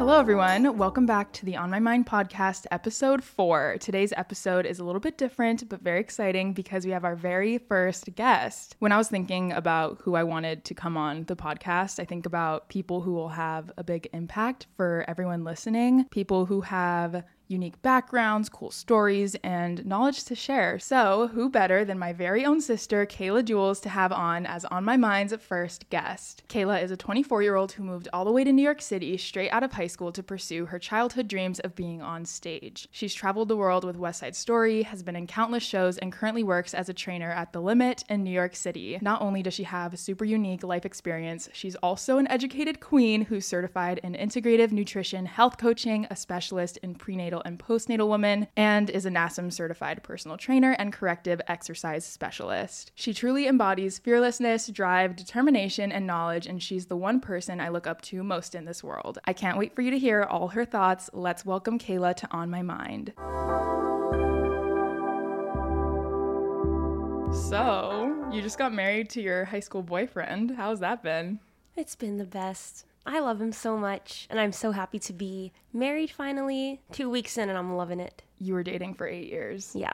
Hello, everyone. Welcome back to the On My Mind podcast, episode 4. Today's episode is a little bit different, but very exciting because we have our very first guest. When I was thinking about who I wanted to come on the podcast, I think about people who will have a big impact for everyone listening, people who have unique backgrounds, cool stories, and knowledge to share. So who better than my very own sister, Kayla Jules, to have on as On My Mind's first guest. Kayla is a 24-year-old who moved all the way to New York City straight out of high school to pursue her childhood dreams of being on stage. She's traveled the world with West Side Story, has been in countless shows, and currently works as a trainer at The Limit in New York City. Not only does she have a super unique life experience, she's also an educated queen who's certified in integrative nutrition, health coaching, a specialist in prenatal and postnatal women, and is a NASM certified personal trainer and corrective exercise specialist. She truly embodies fearlessness, drive, determination, and knowledge, and she's the one person I look up to most in this world. I can't wait for you to hear all her thoughts. Let's welcome Kayla to On My Mind. So, you just got married to your high school boyfriend. How's that been? It's been the best. I love him so much, and I'm so happy to be married finally. 2 weeks in, and I'm loving it. You were dating for 8 years. Yeah.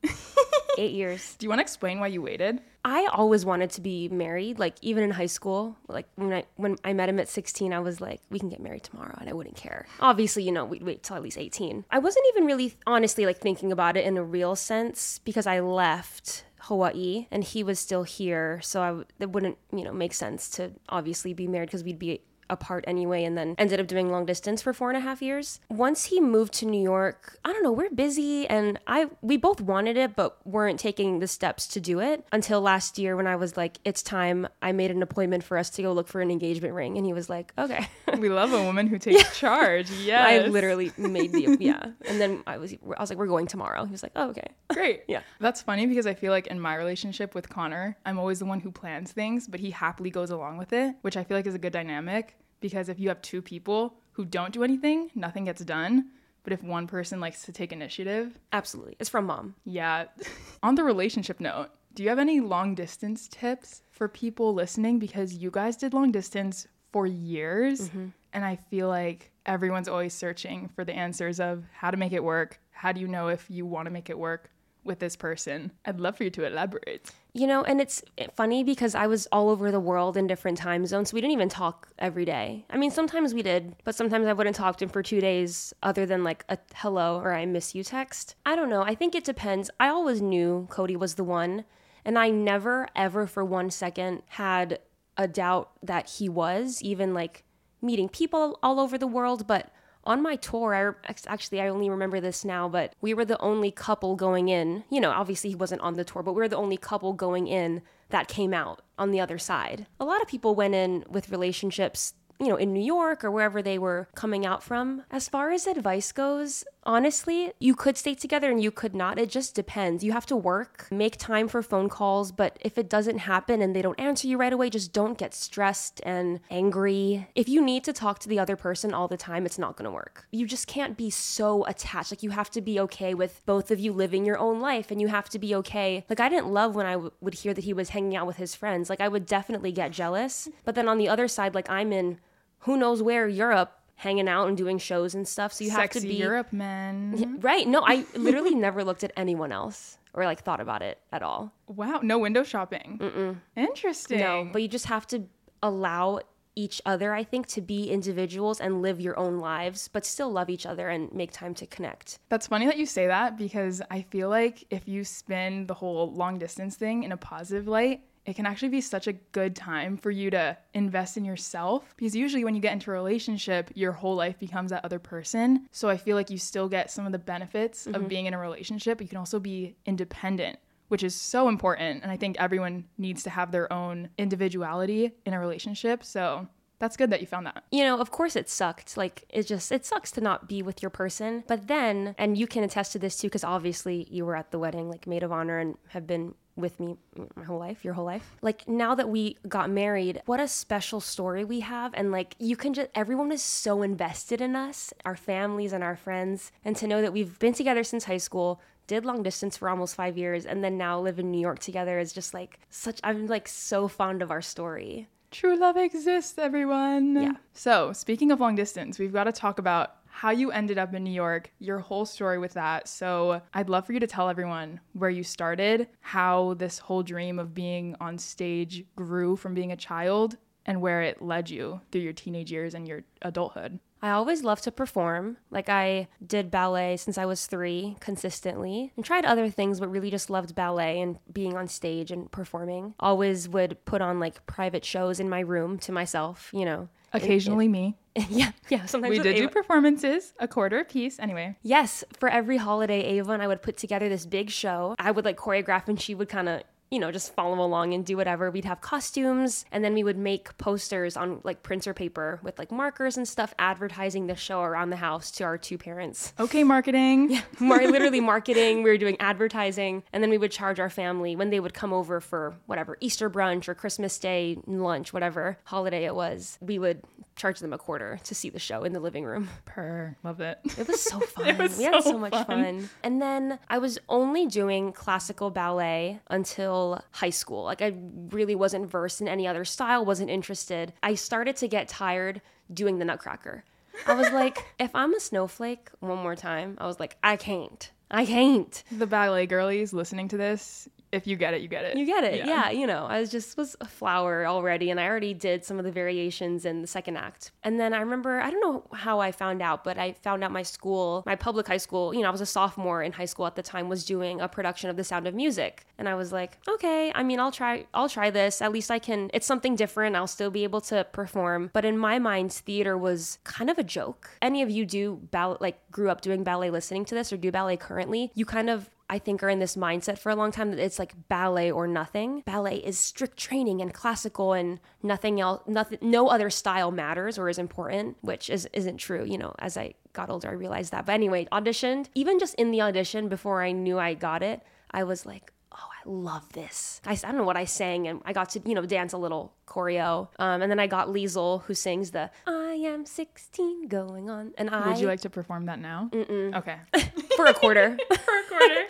8 years. Do you want to explain why you waited? I always wanted to be married, like even in high school. Like when I met him at 16, I was like, we can get married tomorrow, and I wouldn't care. Obviously, we'd wait till at least 18. I wasn't even really honestly like thinking about it in a real sense because I left Hawaii and he was still here, so it wouldn't make sense to obviously be married because we'd be apart anyway, and then ended up doing long distance for 4.5 years. Once he moved to New York, I don't know, we're busy, and we both wanted it but weren't taking the steps to do it until last year when I was like, it's time. I made an appointment for us to go look for an engagement ring, and he was like, okay. We love a woman who takes charge. Yes. I literally made and then I was like, we're going tomorrow. He was like, oh, okay. Great. Yeah. That's funny because I feel like in my relationship with Connor, I'm always the one who plans things, but he happily goes along with it, which I feel like is a good dynamic. Because if you have two people who don't do anything, nothing gets done. But if one person likes to take initiative. Absolutely. It's from mom. Yeah. On the relationship note, do you have any long distance tips for people listening? Because you guys did long distance for years. Mm-hmm. And I feel like everyone's always searching for the answers of how to make it work. How do you know if you want to make it work with this person? I'd love for you to elaborate. And it's funny because I was all over the world in different time zones. So we didn't even talk every day. I mean, sometimes we did, but sometimes I wouldn't talk to him for 2 days other than like a hello or I miss you text. I don't know. I think it depends. I always knew Cody was the one. And I never, ever for 1 second had a doubt that he was, even like meeting people all over the world. But on my tour, I only remember this now, but we were the only couple going in. Obviously he wasn't on the tour, but we were the only couple going in that came out on the other side. A lot of people went in with relationships, in New York or wherever they were coming out from. As far as advice goes, honestly, you could stay together and you could not. It just depends. You have to work, make time for phone calls, but if it doesn't happen and they don't answer you right away, just don't get stressed and angry. If you need to talk to the other person all the time, it's not going to work. You just can't be so attached. Like, you have to be okay with both of you living your own life, and you have to be okay. Like, I didn't love when I would hear that he was hanging out with his friends. Like, I would definitely get jealous. But then on the other side, like, I'm in who knows where, Europe, hanging out and doing shows and stuff. So you have to be Europe, man. Right. No, I literally never looked at anyone else or like thought about it at all. Wow. No window shopping. Mm-mm. Interesting. No, but you just have to allow each other, I think, to be individuals and live your own lives, but still love each other and make time to connect. That's funny that you say that, because I feel like if you spin the whole long distance thing in a positive light, it can actually be such a good time for you to invest in yourself, because usually when you get into a relationship, your whole life becomes that other person. So I feel like you still get some of the benefits of being in a relationship, but you can also be independent, which is so important. And I think everyone needs to have their own individuality in a relationship. So that's good that you found that. Of course it sucked. Like, it sucks to not be with your person. But then, and you can attest to this too, because obviously you were at the wedding, like maid of honor, and have been with me my whole life, your whole life. Like, now that we got married, what a special story we have. And like, everyone is so invested in us, our families and our friends. And to know that we've been together since high school, did long distance for almost 5 years, and then now live in New York together is just like I'm like so fond of our story. True love exists, everyone. Yeah. So, speaking of long distance, we've got to talk about how you ended up in New York, your whole story with that. So, I'd love for you to tell everyone where you started, how this whole dream of being on stage grew from being a child, and where it led you through your teenage years and your adulthood. I always loved to perform. Like, I did ballet since I was 3 consistently and tried other things, but really just loved ballet and being on stage and performing. Always would put on like private shows in my room to myself, you know. Occasionally me. Yeah. Sometimes We with did do Ava. performances, a quarter a piece. Anyway. Yes, for every holiday, Ava and I would put together this big show. I would like choreograph and she would kind of, you know, just follow along and do whatever. We'd have costumes and then we would make posters on like printer paper with like markers and stuff advertising the show around the house to our 2 parents. Okay, marketing. Yeah, literally marketing. We were doing advertising and then we would charge our family when they would come over for whatever, Easter brunch or Christmas Day lunch, whatever holiday it was. We would charge them a quarter to see the show in the living room. Love it. It was so fun. It was We had so so much fun. fun. And then I was only doing classical ballet until high school. Like I really wasn't versed in any other style, wasn't interested. I started to get tired doing the Nutcracker. I was like, if I'm a snowflake one more time, I was like, I can't. The ballet girlies listening to this, if you get it, you get it. You get it. Yeah. You know, I was a flower already and I already did some of the variations in the second act. And then I remember, I don't know how I found out, but I found out my school, my public high school, you know, I was a sophomore in high school at the time, was doing a production of The Sound of Music. And I was like, okay, I mean, I'll try this. At least I can, it's something different. I'll still be able to perform. But in my mind, theater was kind of a joke. Any of you do ballet, like grew up doing ballet listening to this or do ballet currently, you kind of, I think, are in this mindset for a long time that it's like ballet or nothing. Ballet is strict training and classical and nothing else, no other style matters or is important, which isn't true. You know, as I got older, I realized that. But anyway, auditioned, even just in the audition before I knew I got it, I was like, oh, I love this. I don't know what I sang and I got to, you know, dance a little choreo. And then I got Liesl, who sings the I am 16 going on. And Would you like to perform that now? Okay. for a quarter. For a quarter.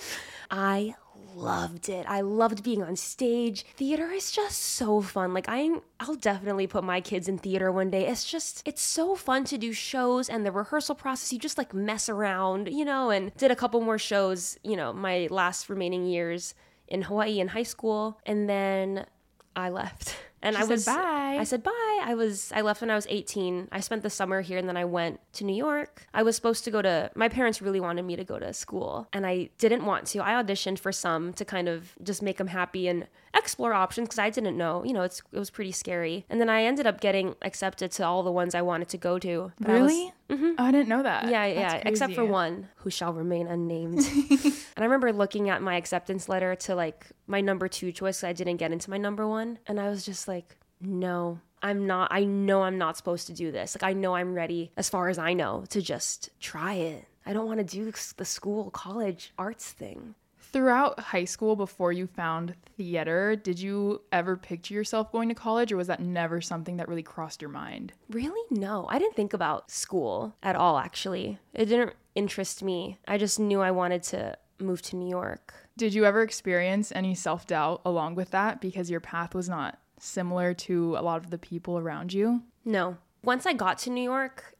I loved it. I loved being on stage. Theater is just so fun. Like I'll definitely put my kids in theater one day. It's so fun to do shows and the rehearsal process. You just like mess around, you know, and did a couple more shows, you know, my last remaining years in Hawaii in high school. And then I left. And I said bye. I said bye. I left when I was 18. I spent the summer here and then I went to New York. I was supposed to my parents really wanted me to go to school and I didn't want to. I auditioned for some to kind of just make them happy and explore options because I didn't know, you know, it was pretty scary. And then I ended up getting accepted to all the ones I wanted to go to. But Really? Oh, I didn't know that. Yeah, That's except for crazy. one who shall remain unnamed. And I remember looking at my acceptance letter to like my number 2 choice 'cause I didn't get into my number 1. And I was just like, no, I'm not. I know I'm not supposed to do this. Like, I know I'm ready, as far as I know, to just try it. I don't want to do the school, college, arts thing. Throughout high school, before you found theater, did you ever picture yourself going to college, or was that never something that really crossed your mind? Really? No, I didn't think about school at all, actually. It didn't interest me. I just knew I wanted to move to New York. Did you ever experience any self-doubt along with that because your path was not similar to a lot of the people around you? No. Once I got to New York,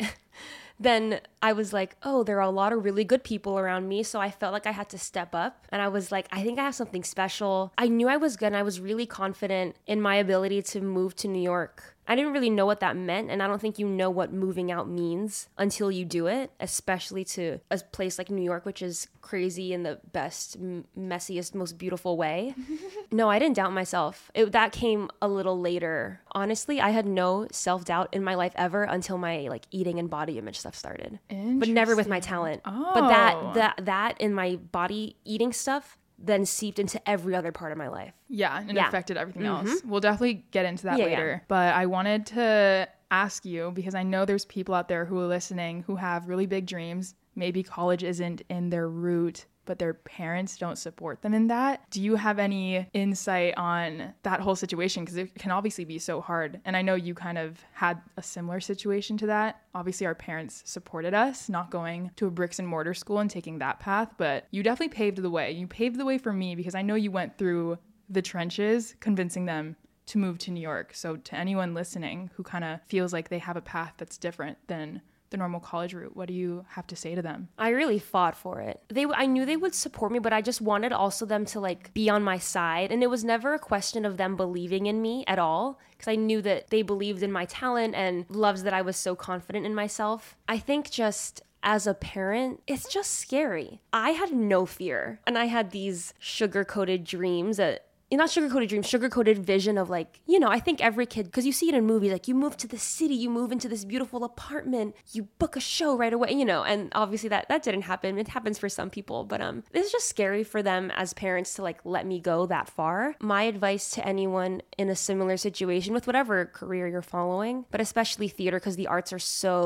then I was like, oh, there are a lot of really good people around me. So I felt like I had to step up. And I was like, I think I have something special. I knew I was good and I was really confident in my ability to move to New York. I didn't really know what that meant. And I don't think you know what moving out means until you do it, especially to a place like New York, which is crazy in the best, messiest, most beautiful way. No, I didn't doubt myself. That came a little later. Honestly, I had no self-doubt in my life ever until my like eating and body image stuff started. But never with my talent. Oh. But that in my body eating stuff then seeped into every other part of my life. Yeah, and Yeah. affected everything else. We'll definitely get into that Yeah, later. But I wanted to ask you, because I know there's people out there who are listening who have really big dreams. Maybe college isn't in their route, but their parents don't support them in that. Do you have any insight on that whole situation? Because it can obviously be so hard. And I know you kind of had a similar situation to that. Obviously, our parents supported us not going to a bricks and mortar school and taking that path, but you definitely paved the way. You paved the way for me because I know you went through the trenches convincing them to move to New York. So to anyone listening who kind of feels like they have a path that's different than the normal college route, what do you have to say to them? I really fought for it. I knew they would support me, but I just wanted also them to like be on my side. And it was never a question of them believing in me at all, because I knew that they believed in my talent and loves that I was so confident in myself. I think just as a parent, it's just scary. I had no fear, and I had these sugar-coated dreams that not sugar-coated dreams, sugar-coated vision of like, you know, I think every kid, because you see it in movies, like you move to the city, you move into this beautiful apartment, you book a show right away, you know, and obviously that didn't happen. It happens for some people, but it's just scary for them as parents to like let me go that far. My advice to anyone in a similar situation with whatever career you're following, but especially theater, because the arts are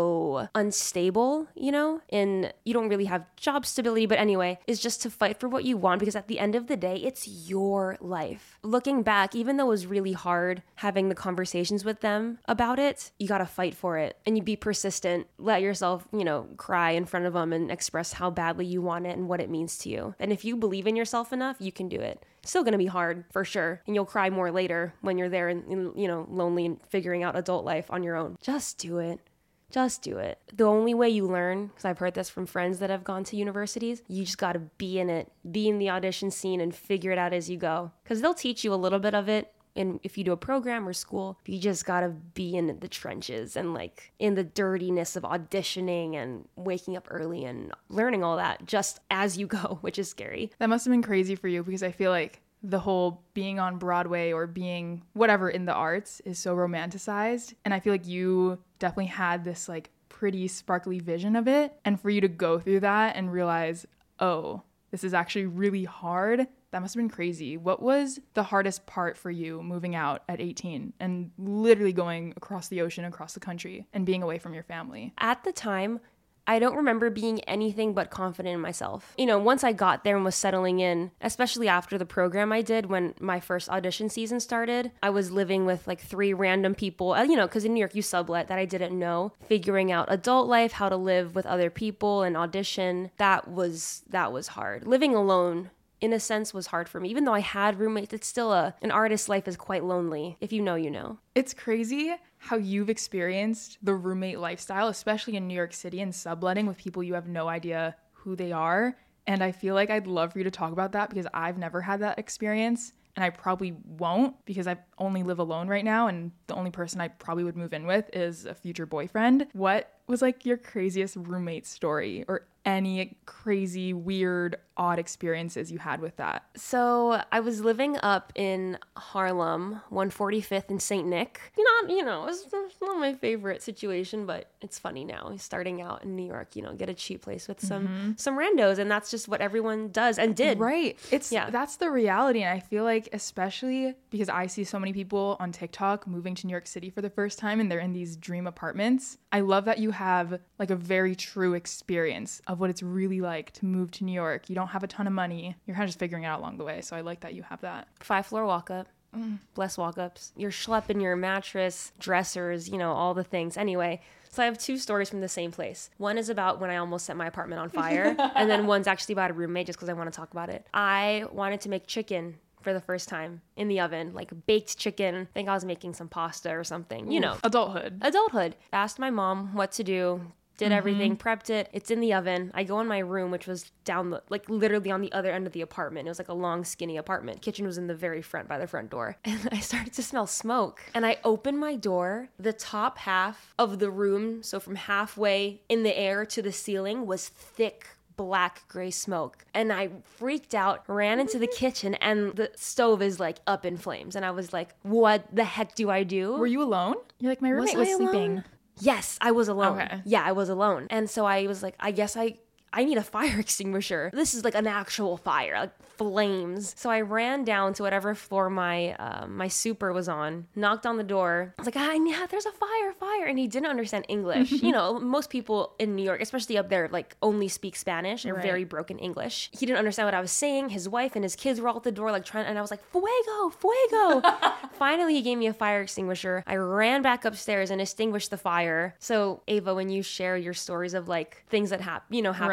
so unstable, you know, and you don't really have job stability, but anyway, is just to fight for what you want, because at the end of the day, it's your life. Looking back, even though it was really hard having the conversations with them about it, you got to fight for it, and you be persistent. Let yourself, you know, cry in front of them and express how badly you want it and what it means to you. And if you believe in yourself enough, you can do it. It's still going to be hard for sure. And you'll cry more later when you're there and, you know, lonely and figuring out adult life on your own. Just do it. Just do it. The only way you learn, because I've heard this from friends that have gone to universities, you just got to be in it, be in the audition scene and figure it out as you go. Because they'll teach you a little bit of it if you do a program or school, you just got to be in the trenches and like in the dirtiness of auditioning and waking up early and learning all that just as you go, which is scary. That must have been crazy for you, because I feel like the whole being on Broadway or being whatever in the arts is so romanticized. And I feel like you definitely had this like pretty sparkly vision of it. And for you to go through that and realize, oh, this is actually really hard, that must have been crazy. What was the hardest part for you moving out at 18 and literally going across the ocean, across the country, and being away from your family? At the time, I don't remember being anything but confident in myself. You know, once I got there and was settling in, especially after the program I did when my first audition season started, I was living with like 3 random people, you know, because in New York you sublet that I didn't know, figuring out adult life, how to live with other people and audition. That was hard. Living alone, in a sense, was hard for me. Even though I had roommates, it's still an artist's life is quite lonely. If you know, you know. It's crazy how you've experienced the roommate lifestyle, especially in New York City and subletting with people you have no idea who they are. And I feel like I'd love for you to talk about that, because I've never had that experience. And I probably won't, because I only live alone right now. And the only person I probably would move in with is a future boyfriend. What was like your craziest roommate story, or any crazy, weird, odd experiences you had with that? So I was living up in Harlem, 145th and St. Nick. It's not my favorite situation, but it's funny now. Starting out in New York, get a cheap place with some randos, and that's just what everyone does and did. Right. That's the reality. And I feel like, especially because I see so many people on TikTok moving to New York City for the first time, and they're in these dream apartments. I love that you have like a very true experience of what it's really like to move to New York. You don't have a ton of money. You're kind of just figuring it out along the way. So I like that you have that. 5-floor walk-up. Bless walk-ups. You're schlepping your mattress, dressers, all the things. Anyway, so I have 2 stories from the same place. One is about when I almost set my apartment on fire. And then one's actually about a roommate, just because I want to talk about it. I wanted to make chicken for the first time in the oven, like baked chicken. I think I was making some pasta or something, Adulthood. Asked my mom what to do. Did everything, prepped it. It's in the oven. I go in my room, which was down literally on the other end of the apartment. It was like a long, skinny apartment. Kitchen was in the very front by the front door. And I started to smell smoke. And I opened my door. The top half of the room, so from halfway in the air to the ceiling, was thick black gray smoke. And I freaked out, ran into the kitchen, and the stove is like up in flames. And I was like, what the heck do I do? Were you alone? You're like, my roommate was sleeping. Yes, I was alone. Okay. Yeah, I was alone. And so I was like, I guess I need a fire extinguisher. This is like an actual fire, like flames. So I ran down to whatever floor my super was on, knocked on the door. I was like, there's a fire. And he didn't understand English. Most people in New York, especially up there, like only speak Spanish or very broken English. He didn't understand what I was saying. His wife and his kids were all at the door, and I was like, fuego. Finally, he gave me a fire extinguisher. I ran back upstairs and extinguished the fire. So Ava, when you share your stories of like things that happen,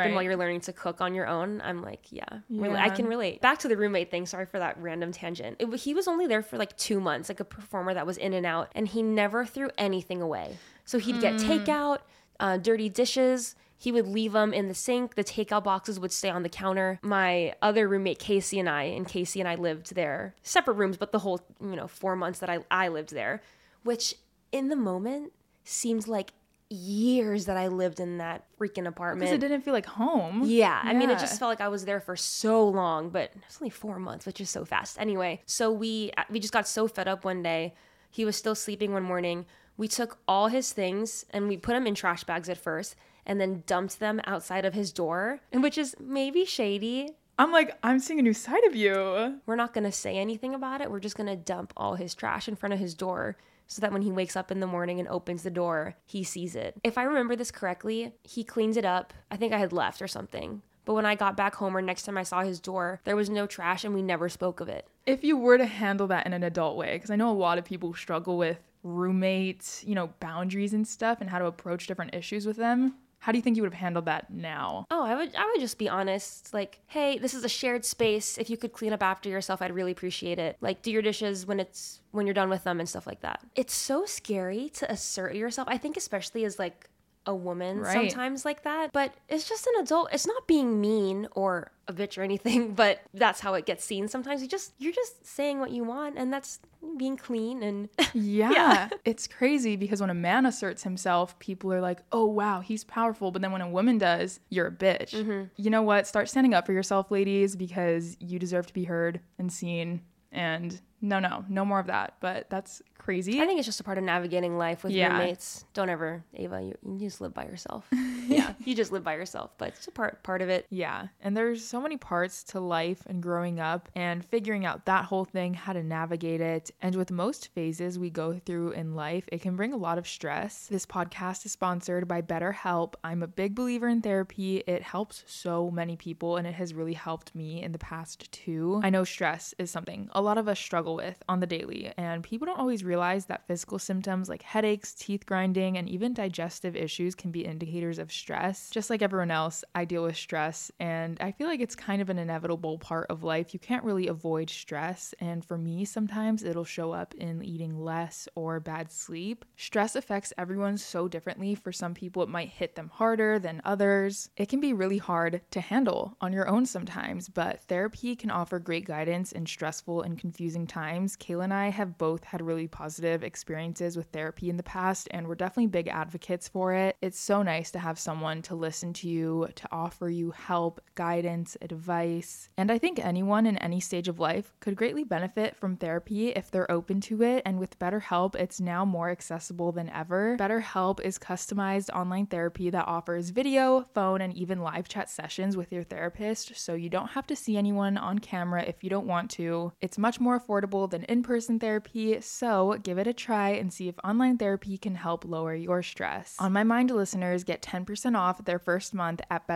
happen Right. while you're learning to cook on your own. I'm like, yeah, Yeah. I can relate. Back to the roommate thing. Sorry for that random tangent. He was only there for like 2 months, like a performer that was in and out, and he never threw anything away. So he'd get takeout, dirty dishes. He would leave them in the sink. The takeout boxes would stay on the counter. My other roommate, Casey and I lived there, separate rooms, but the whole, 4 months that I lived there, which in the moment seems like years that I lived in that freaking apartment. Because it didn't feel like home. Yeah. I mean, it Yeah. just felt like I was there for so long, but it's only 4 months, which is so fast. Anyway, so we just got so fed up one day. He was still sleeping one morning. We took all his things and we put them in trash bags at first and then dumped them outside of his door, and which is maybe shady. I'm like, I'm seeing a new side of you. We're not going to say anything about it. We're just going to dump all his trash in front of his door so that when he wakes up in the morning and opens the door, he sees it. If I remember this correctly, he cleans it up. I think I had left or something. But when I got back home or next time I saw his door, there was no trash and we never spoke of it. If you were to handle that in an adult way, because I know a lot of people struggle with roommates, boundaries and stuff and how to approach different issues with them. How do you think you would have handled that now? Oh, I would just be honest. Like, hey, this is a shared space. If you could clean up after yourself, I'd really appreciate it. Like, do your dishes when you're done with them and stuff like that. It's so scary to assert yourself. I think especially as like a woman sometimes like that. But it's just an adult. It's not being mean or a bitch or anything, but that's how it gets seen sometimes. You're just saying what you want, and that's being clean and Yeah. It's crazy because when a man asserts himself, people are like, oh, wow, he's powerful. But then when a woman does, you're a bitch. You know what? Start standing up for yourself, ladies, because you deserve to be heard and seen. And no more of that. But that's crazy. I think it's just a part of navigating life with roommates. Don't ever, Ava, you just live by yourself. Yeah, you just live by yourself, but it's a part of it. Yeah. And there's so many parts to life and growing up and figuring out that whole thing, how to navigate it. And with most phases we go through in life, it can bring a lot of stress. This podcast is sponsored by BetterHelp. I'm a big believer in therapy. It helps so many people and it has really helped me in the past too. I know stress is something a lot of us struggle with on the daily, and people don't always realize that physical symptoms like headaches, teeth grinding, and even digestive issues can be indicators of stress. Just like everyone else, I deal with stress, and I feel like it's kind of an inevitable part of life. You can't really avoid stress, and for me, sometimes it'll show up in eating less or bad sleep. Stress affects everyone so differently. For some people, it might hit them harder than others. It can be really hard to handle on your own sometimes, but therapy can offer great guidance in stressful and confusing times. Kayla and I have both had really positive experiences with therapy in the past, and we're definitely big advocates for it. It's so nice to have someone to listen to you, to offer you help, guidance, advice. And I think anyone in any stage of life could greatly benefit from therapy if they're open to it. And with BetterHelp, it's now more accessible than ever. BetterHelp is customized online therapy that offers video, phone, and even live chat sessions with your therapist, so you don't have to see anyone on camera if you don't want to. It's much more affordable than in-person therapy, so give it a try and see if online therapy can help lower your stress. On My Mind listeners get 10% off their first month at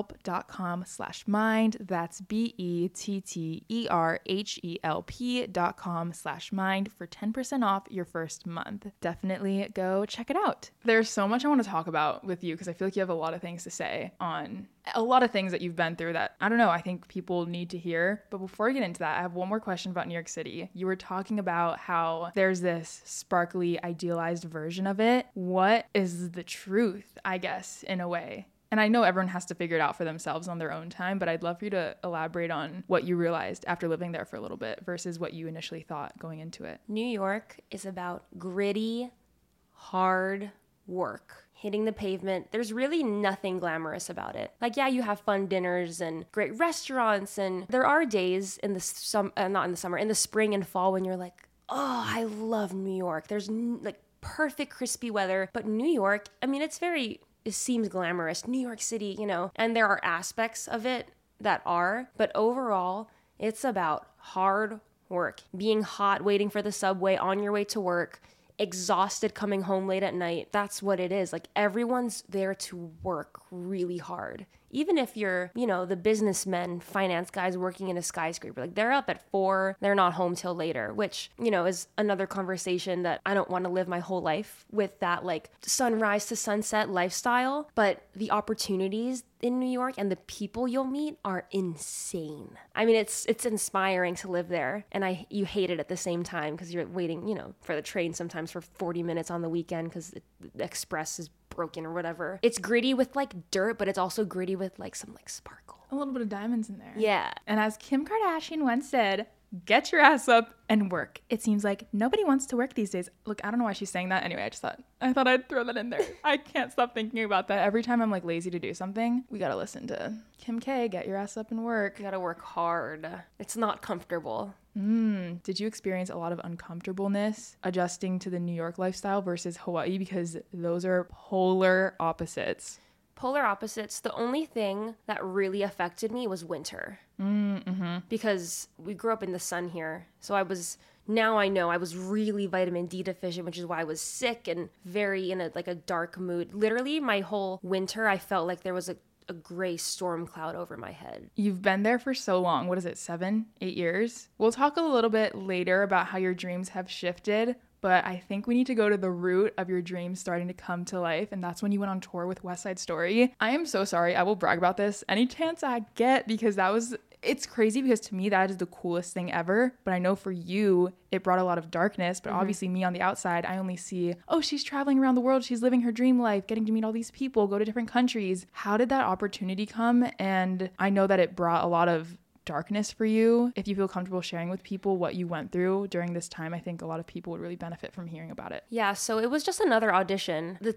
betterhelp.com/mind. That's BETTERHELP.com/mind for 10% off your first month. Definitely go check it out. There's so much I want to talk about with you because I feel like you have a lot of things to say on a lot of things that you've been through that, I don't know, I think people need to hear. But before we get into that, I have one more question about New York City. You were talking about how there's this sparkly, idealized version of it. What is the truth, I guess, in a way? And I know everyone has to figure it out for themselves on their own time, but I'd love for you to elaborate on what you realized after living there for a little bit versus what you initially thought going into it. New York is about gritty, hard work. Hitting the pavement. There's really nothing glamorous about it. Like, yeah, you have fun dinners and great restaurants, and there are days in the in the spring and fall when you're like, oh, I love New York. There's like perfect crispy weather, but New York, I mean, it seems glamorous. New York City, and there are aspects of it that are, but overall, it's about hard work. Being hot, waiting for the subway, on your way to work, exhausted coming home late at night. That's what it is. Like, everyone's there to work really hard. even if you're, you know, the businessmen, finance guys working in a skyscraper, like they're up at 4, they're not home till later, which, you know, is another conversation that I don't want to live my whole life with, that like sunrise to sunset lifestyle. But the opportunities in New York and the people you'll meet are insane. I mean, it's inspiring to live there, and you hate it at the same time because you're waiting, you know, for the train sometimes for 40 minutes on the weekend because the express is broken or whatever. It's gritty with like dirt, but it's also gritty with like some like sparkle. A little bit of diamonds in there. Yeah. And as Kim Kardashian once said, get your ass up and work. It seems like nobody wants to work these days. Look, I don't know why she's saying that. Anyway, I thought I'd throw that in there. I can't stop thinking about that. Every time I'm like lazy to do something, we gotta listen to Kim K, get your ass up and work. You gotta work hard. It's not comfortable. Did you experience a lot of uncomfortableness adjusting to the New York lifestyle versus Hawaii? Because those are polar opposites. Polar opposites. The only thing that really affected me was winter. Because we grew up in the sun here. So I know I was really vitamin D deficient, which is why I was sick and very in a dark mood. Literally my whole winter, I felt like there was a gray storm cloud over my head. You've been there for so long. What is it, 7, 8 years? We'll talk a little bit later about how your dreams have shifted, but I think we need to go to the root of your dreams starting to come to life, and that's when you went on tour with West Side Story. I am so sorry. I will brag about this any chance I get, because it's crazy, because to me that is the coolest thing ever, but I know for you it brought a lot of darkness, but obviously me on the outside, I only see, oh, she's traveling around the world, she's living her dream life, getting to meet all these people, go to different countries. How did that opportunity come? And I know that it brought a lot of darkness for you. If you feel comfortable sharing with people what you went through during this time, I think a lot of people would really benefit from hearing about it. Yeah, so it was just another audition. It was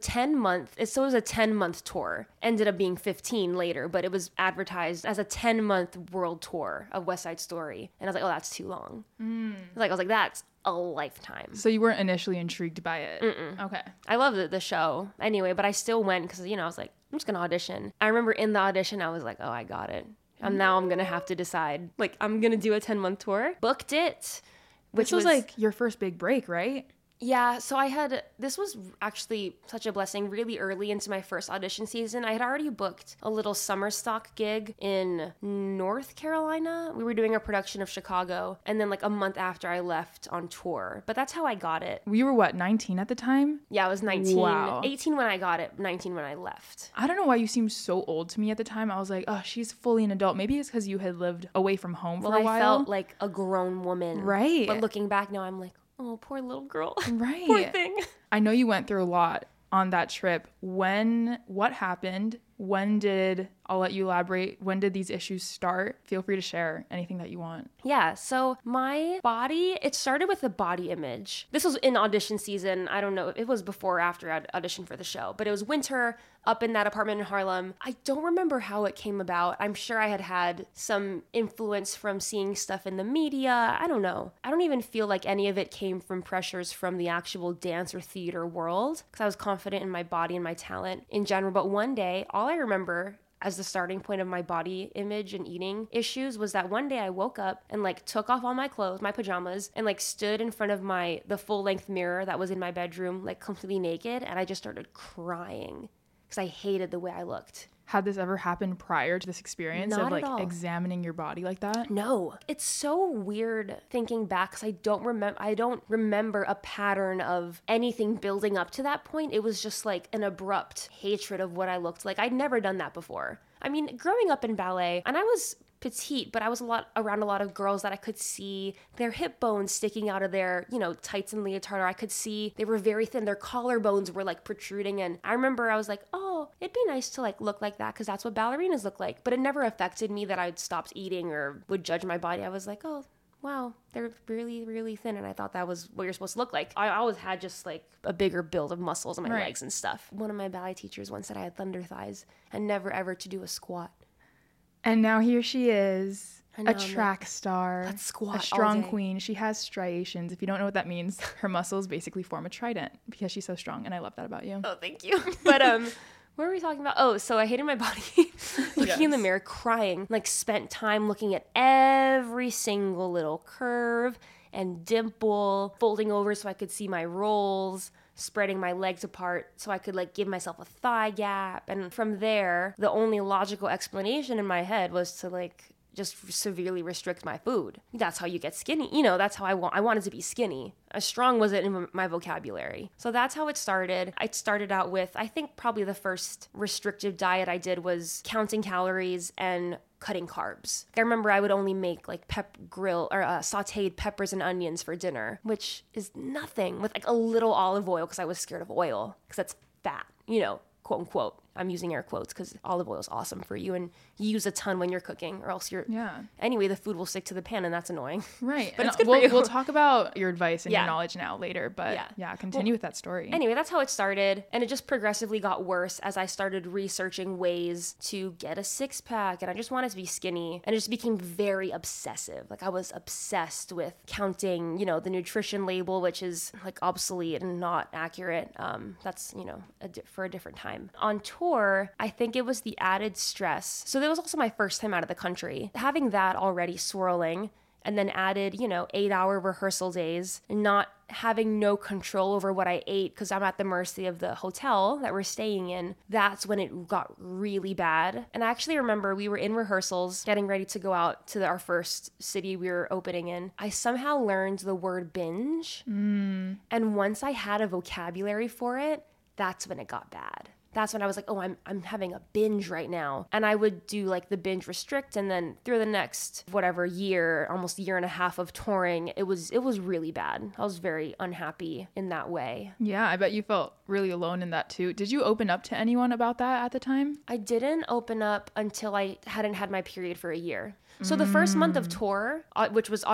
a 10-month tour. Ended up being 15 later, but it was advertised as a 10-month world tour of West Side Story. And I was like, oh, that's too long. I was like, that's a lifetime. So you weren't initially intrigued by it? Okay. I loved the show anyway, but I still went because, you know, I was like, I'm just going to audition. I remember in the audition, I was like, oh, I got it. Now I'm going to have to decide. Like, I'm going to do a 10-month tour. Booked it. Which was like your first big break, right? Yeah, so this was actually such a blessing. Really early into my first audition season, I had already booked a little summer stock gig in North Carolina. We were doing a production of Chicago, and then like a month after I left on tour. But that's how I got it. You were what, 19 at the time? Yeah, I was 19. Wow. 18 when I got it, 19 when I left. I don't know why you seemed so old to me at the time. I was like, oh, she's fully an adult. Maybe it's because you had lived away from home for a while. I felt like a grown woman. Right. But looking back now, I'm like, oh, poor little girl. Right. Poor thing. I know you went through a lot on that trip. What happened? I'll let you elaborate. When did these issues start? Feel free to share anything that you want. Yeah, so my body, it started with the body image. This was in audition season. I don't know, it was before or after I auditioned for the show, but it was winter up in that apartment in Harlem. I don't remember how it came about. I'm sure I had some influence from seeing stuff in the media. I don't know. I don't even feel like any of it came from pressures from the actual dance or theater world, because I was confident in my body and my talent in general. But one day, all I remember as the starting point of my body image and eating issues was that one day I woke up and like took off all my clothes, my pajamas, and like stood in front of the full-length mirror that was in my bedroom, like completely naked, and I just started crying because I hated the way I looked. Had this ever happened prior to this experience Not of like at all. examining your body like that? No. It's so weird thinking back because I don't remember a pattern of anything building up to that point. It was just like an abrupt hatred of what I looked like. I'd never done that before. I mean, growing up in ballet, and I was petite, but I was around a lot of girls that I could see their hip bones sticking out of their, tights and leotard, or I could see they were very thin. Their collarbones were like protruding. And I remember I was like, oh, it'd be nice to like look like that because that's what ballerinas look like. But it never affected me that I'd stopped eating or would judge my body. I was like, oh, wow, they're really, really thin. And I thought that was what you're supposed to look like. I always had just like a bigger build of muscles in my legs and stuff. One of my ballet teachers once said I had thunder thighs and never ever to do a squat. And now here she is, a track star, let's squat a strong all day. queen. She has striations. If you don't know what that means, her muscles basically form a trident because she's so strong. And I love that about you. Oh, thank you. But what were we talking about? Oh, so I hated my body, looking in the mirror, crying, like spent time looking at every single little curve, and dimple, folding over so I could see my rolls, spreading my legs apart so I could like give myself a thigh gap. And from there, the only logical explanation in my head was to like just severely restrict my food. That's how you get skinny. You know, that's how I wanted to be skinny. Strong wasn't in my vocabulary. So that's how it started. I started out with, I think probably the first restrictive diet I did was counting calories and cutting carbs. I remember I would only make like sauteed peppers and onions for dinner, which is nothing, with like a little olive oil because I was scared of oil because that's fat, you know, quote unquote. I'm using air quotes because olive oil is awesome for you and you use a ton when you're cooking or else anyway, the food will stick to the pan and that's annoying. Right. But and it's good for you. We'll talk about your advice and your knowledge now later, but continue with that story. Anyway, that's how it started. And it just progressively got worse as I started researching ways to get a six pack and I just wanted to be skinny and it just became very obsessive. Like I was obsessed with counting, you know, the nutrition label, which is like obsolete and not accurate. That's, you know, for a different time. On tour, I think it was the added stress. So that was also my first time out of the country. Having that already swirling and then added, you know, 8-hour rehearsal days and not having no control over what I ate because I'm at the mercy of the hotel that we're staying in. That's when it got really bad. And I actually remember we were in rehearsals getting ready to go out to our first city we were opening in. I somehow learned the word binge. And once I had a vocabulary for it, that's when it got bad. That's when I was like, oh, I'm having a binge right now. And I would do like the binge restrict. And then through the next, whatever year, almost a year and a half of touring, it was really bad. I was very unhappy in that way. Yeah, I bet you felt really alone in that too. Did you open up to anyone about that at the time? I didn't open up until I hadn't had my period for a year. So the first month of tour, which was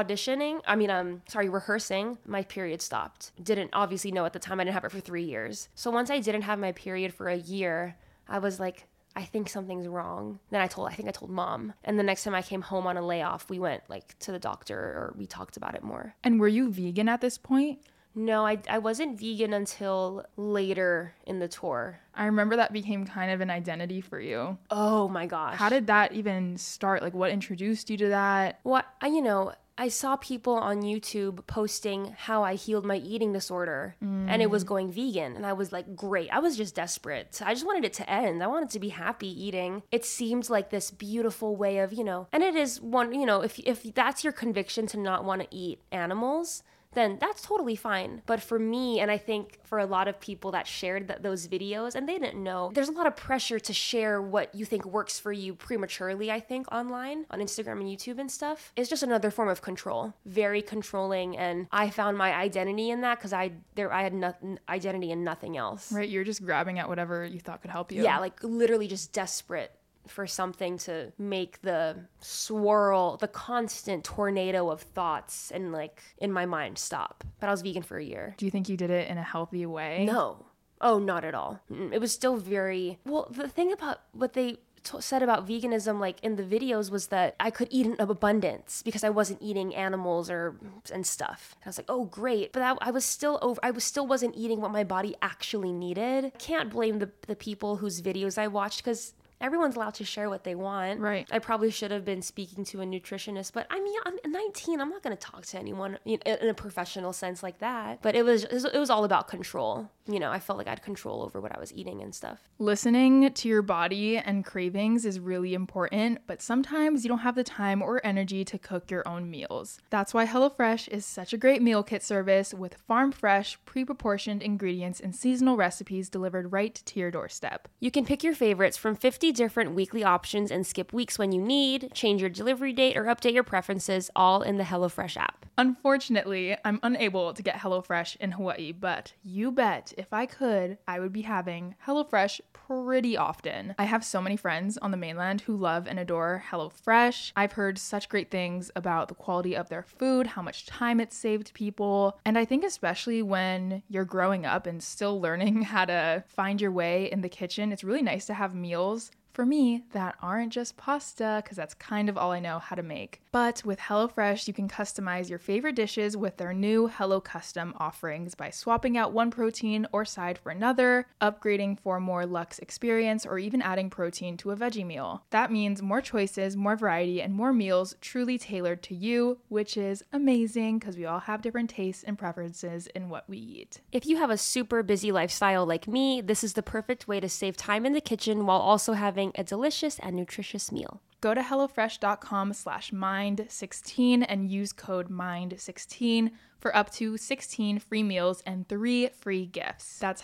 rehearsing, my period stopped. Didn't obviously know at the time. I didn't have it for 3 years. So once I didn't have my period for a year, I was like, I think something's wrong. Then I told mom. And the next time I came home on a layoff, we went like to the doctor or we talked about it more. And were you vegan at this point? No, I wasn't vegan until later in the tour. I remember that became kind of an identity for you. Oh my gosh. How did that even start? Like what introduced you to that? Well, I saw people on YouTube posting how I healed my eating disorder and it was going vegan. And I was like, great. I was just desperate. I just wanted it to end. I wanted to be happy eating. It seemed like this beautiful way of, you know, and it is one, you know, if that's your conviction to not want to eat animals, then that's totally fine. But for me, and I think for a lot of people that shared those videos, and they didn't know, there's a lot of pressure to share what you think works for you prematurely, I think, online, on Instagram and YouTube and stuff. It's just another form of control. Very controlling, and I found my identity in that because I had identity in nothing else. Right, you're just grabbing at whatever you thought could help you. Yeah, like literally just desperate for something to make the constant tornado of thoughts and like in my mind stop. But I was vegan for a year. Do you think you did it in a healthy way? No. Oh, not at all. It was still the thing about what they said about veganism, like in the videos, was that I could eat in abundance because I wasn't eating animals and stuff. And I was like, oh, great. But I still wasn't eating what my body actually needed. Can't blame the people whose videos I watched because everyone's allowed to share what they want. Right. I probably should have been speaking to a nutritionist, but I mean, I'm 19. I'm not going to talk to anyone in a professional sense like that. But it was all about control. You know, I felt like I had control over what I was eating and stuff. Listening to your body and cravings is really important, but sometimes you don't have the time or energy to cook your own meals. That's why HelloFresh is such a great meal kit service with farm-fresh, pre-proportioned ingredients and seasonal recipes delivered right to your doorstep. You can pick your favorites from 50 different weekly options and skip weeks when you need, change your delivery date, or update your preferences, all in the HelloFresh app. Unfortunately, I'm unable to get HelloFresh in Hawaii, but you bet if I could, I would be having HelloFresh pretty often. I have so many friends on the mainland who love and adore HelloFresh. I've heard such great things about the quality of their food, how much time it's saved people, and I think especially when you're growing up and still learning how to find your way in the kitchen, it's really nice to have meals for me that aren't just pasta, because that's kind of all I know how to make. But with HelloFresh, you can customize your favorite dishes with their new Hello Custom offerings by swapping out one protein or side for another, upgrading for a more luxe experience, or even adding protein to a veggie meal. That means more choices, more variety, and more meals truly tailored to you, which is amazing because we all have different tastes and preferences in what we eat. If you have a super busy lifestyle like me, this is the perfect way to save time in the kitchen while also having a delicious and nutritious meal. Go to HelloFresh.com/mind16 and use code MIND16 for up to 16 free meals and 3 free gifts. That's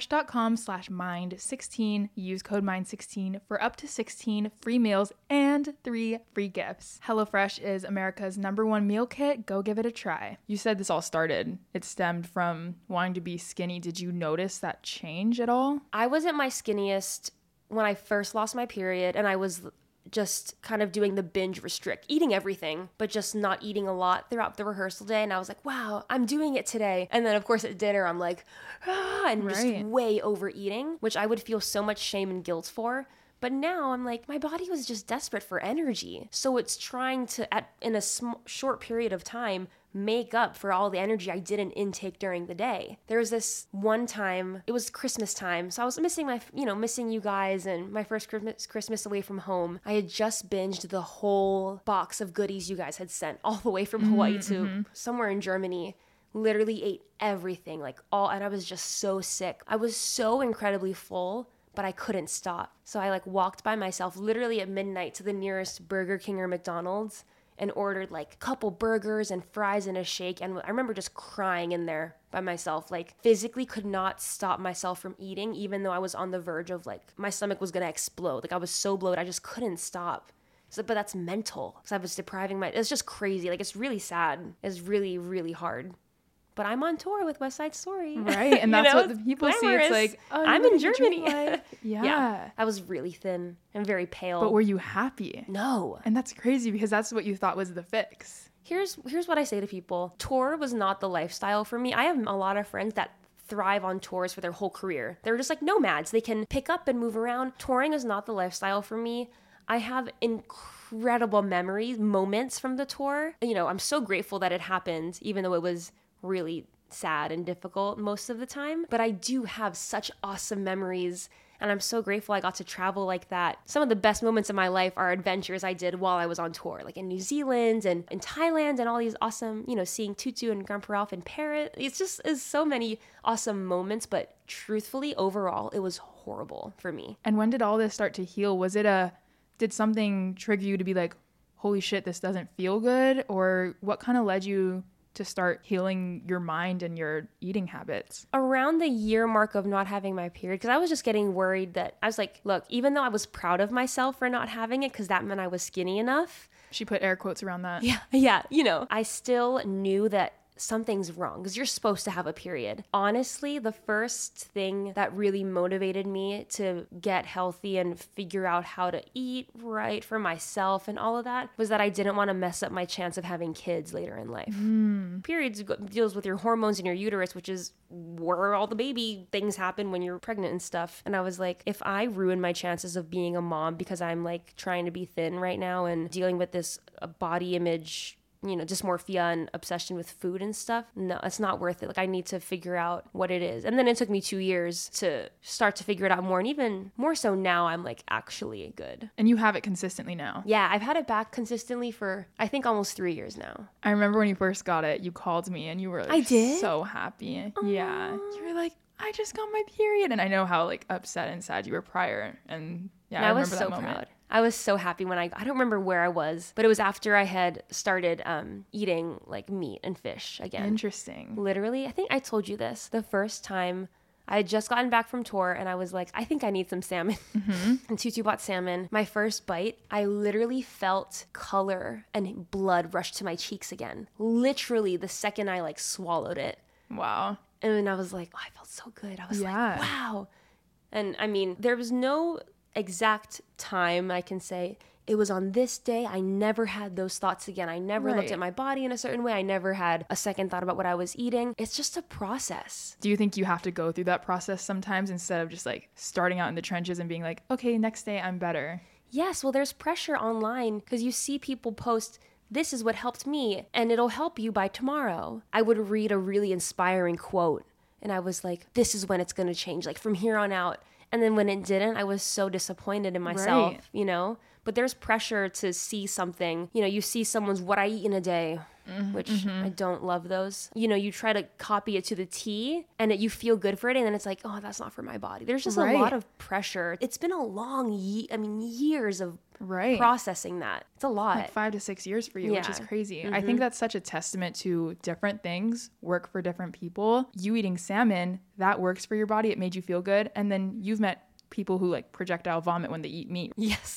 HelloFresh.com/mind16. Use code MIND16 for up to 16 free meals and 3 free gifts. HelloFresh is America's #1 meal kit. Go give it a try. You said this all started. It stemmed from wanting to be skinny. Did you notice that change at all? I wasn't my skinniest when I first lost my period, and I was just kind of doing the binge restrict, eating everything, but just not eating a lot throughout the rehearsal day. And I was like, wow, I'm doing it today. And then of course at dinner, I'm like, and just way overeating, which I would feel so much shame and guilt for. But now I'm like, my body was just desperate for energy. So it's trying to, in a short period of time, make up for all the energy I didn't intake during the day. There was this one time, it was Christmas time, so I was missing missing you guys and my first Christmas away from home. I had just binged the whole box of goodies you guys had sent all the way from Hawaii to somewhere in Germany. Literally ate everything, and I was just so sick. I was so incredibly full, but I couldn't stop. So I walked by myself literally at midnight to the nearest Burger King or McDonald's and ordered a couple burgers and fries and a shake. And I remember just crying in there by myself, physically could not stop myself from eating, even though I was on the verge of my stomach was going to explode. I was so bloated, I just couldn't stop. So, but that's mental, because I was depriving it's just crazy. It's really sad. It's really, really hard. But I'm on tour with West Side Story. Right, and that's what the people glamorous. See. It's oh, I'm in Germany. Yeah. I was really thin and very pale. But were you happy? No. And that's crazy because that's what you thought was the fix. Here's what I say to people. Tour was not the lifestyle for me. I have a lot of friends that thrive on tours for their whole career. They're just nomads. They can pick up and move around. Touring is not the lifestyle for me. I have incredible memories, moments from the tour. I'm so grateful that it happened, even though it was really sad and difficult most of the time. But I do have such awesome memories, and I'm so grateful I got to travel like that. Some of the best moments of my life are adventures I did while I was on tour, in New Zealand and in Thailand, and all these awesome, seeing Tutu and Grandpa Ralph in Paris. It's so many awesome moments, but truthfully, overall, it was horrible for me. And when did all this start to heal? Did something trigger you to be like, holy shit, this doesn't feel good? Or what kind of led you to start healing your mind and your eating habits? Around the year mark of not having my period, because I was just getting worried that I was like, look, even though I was proud of myself for not having it, because that meant I was skinny enough. She put air quotes around that. Yeah. I still knew that something's wrong because you're supposed to have a period. Honestly, the first thing that really motivated me to get healthy and figure out how to eat right for myself and all of that was that I didn't want to mess up my chance of having kids later in life. Periods deals with your hormones in your uterus, which is where all the baby things happen when you're pregnant and stuff. And I was like, if I ruin my chances of being a mom because I'm trying to be thin right now and dealing with this body image, dysmorphia and obsession with food and stuff, no, it's not worth it. I need to figure out what it is. And then it took me 2 years to start to figure it out more. And even more so now, I'm actually good. And you have it consistently now? Yeah, I've had it back consistently for, I think, almost 3 years now. I remember when you first got it, you called me and you were I did? So happy. Aww. Yeah. You were like, I just got my period. And I know how upset and sad you were prior. And yeah, I remember that moment. Proud. I was so happy when I don't remember where I was, but it was after I had started eating meat and fish again. Interesting. Literally, I think I told you this, the first time I had just gotten back from tour and I was like, I think I need some salmon. And Tutu bought salmon. My first bite, I literally felt color and blood rush to my cheeks again. Literally the second I swallowed it. Wow. And I was like, oh, I felt so good. I was like, wow. And I mean, there was no exact time I can say. it was on this day, I never had those thoughts again. I never looked at my body in a certain way. I never had a second thought about what I was eating. It's just a process. Do you think you have to go through that process sometimes instead of just like starting out in the trenches and being like, okay, next day I'm better? Yes, well, there's pressure online because you see people post, this is what helped me, and it'll help you by tomorrow. I would read a really inspiring quote, and I was like, this is when it's going to change, like from here on out. And then when it didn't, I was so disappointed in myself, you know? But there's pressure to see something. You know, you see someone's what I eat in a day, which I don't love those. You know, you try to copy it to the T and you feel good for it. And then it's like, oh, that's not for my body. There's just a lot of pressure. It's been a long, years of processing that. It's a lot. Like 5 to 6 years for you, which is crazy. I think that's such a testament to different things work for different people. You eating salmon, that works for your body. It made you feel good. And then you've met people who like projectile vomit when they eat meat. Yes.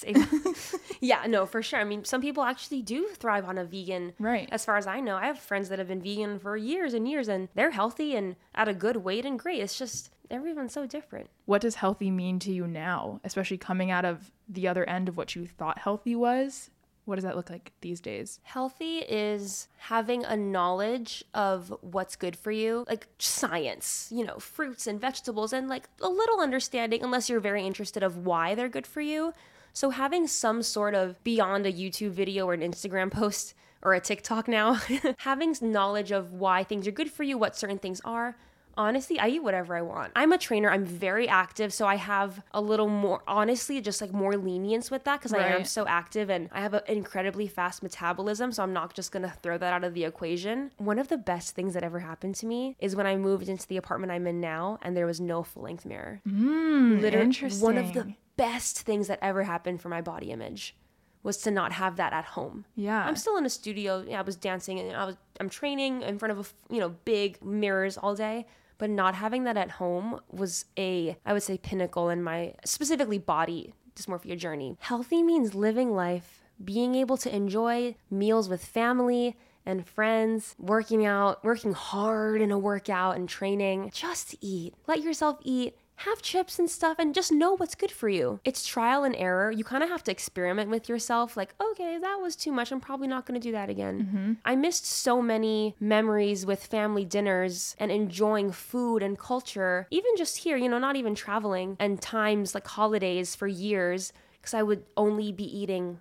Yeah, no, for sure. I mean, some people actually do thrive on a vegan. Right. As far as I know, I have friends that have been vegan for years and years, and they're healthy and at a good weight and great. It's just everyone's so different. What does healthy mean to you now, especially coming out of the other end of what you thought healthy was? What does that look like these days? Healthy is having a knowledge of what's good for you, like science, you know, fruits and vegetables, and like a little understanding, unless you're very interested of why they're good for you. So having some sort of, beyond a YouTube video or an Instagram post or a TikTok now, having knowledge of why things are good for you, what certain things are. Honestly, I eat whatever I want. I'm a trainer. I'm very active, so I have a little more, honestly, just like more lenience with that because I am so active and I have an incredibly fast metabolism, so I'm not just going to throw that out of the equation. One of the best things that ever happened to me is when I moved into the apartment I'm in now and there was no full-length mirror. Literally, interesting. one of the best things that ever happened for my body image was to not have that at home. Yeah. I'm still in a studio. I was dancing and I'm training in front of big mirrors all day. But not having that at home was I would say, pinnacle in my, specifically body dysmorphia journey. Healthy means living life, being able to enjoy meals with family and friends, working out, working hard in a workout and training. Just eat. Let yourself eat. Have chips and stuff and just know what's good for you. It's trial and error. You kind of have to experiment with yourself. Like, okay, that was too much. I'm probably not going to do that again. I missed so many memories with family dinners and enjoying food and culture, even just here, not even traveling, and times like holidays for years, because I would only be eating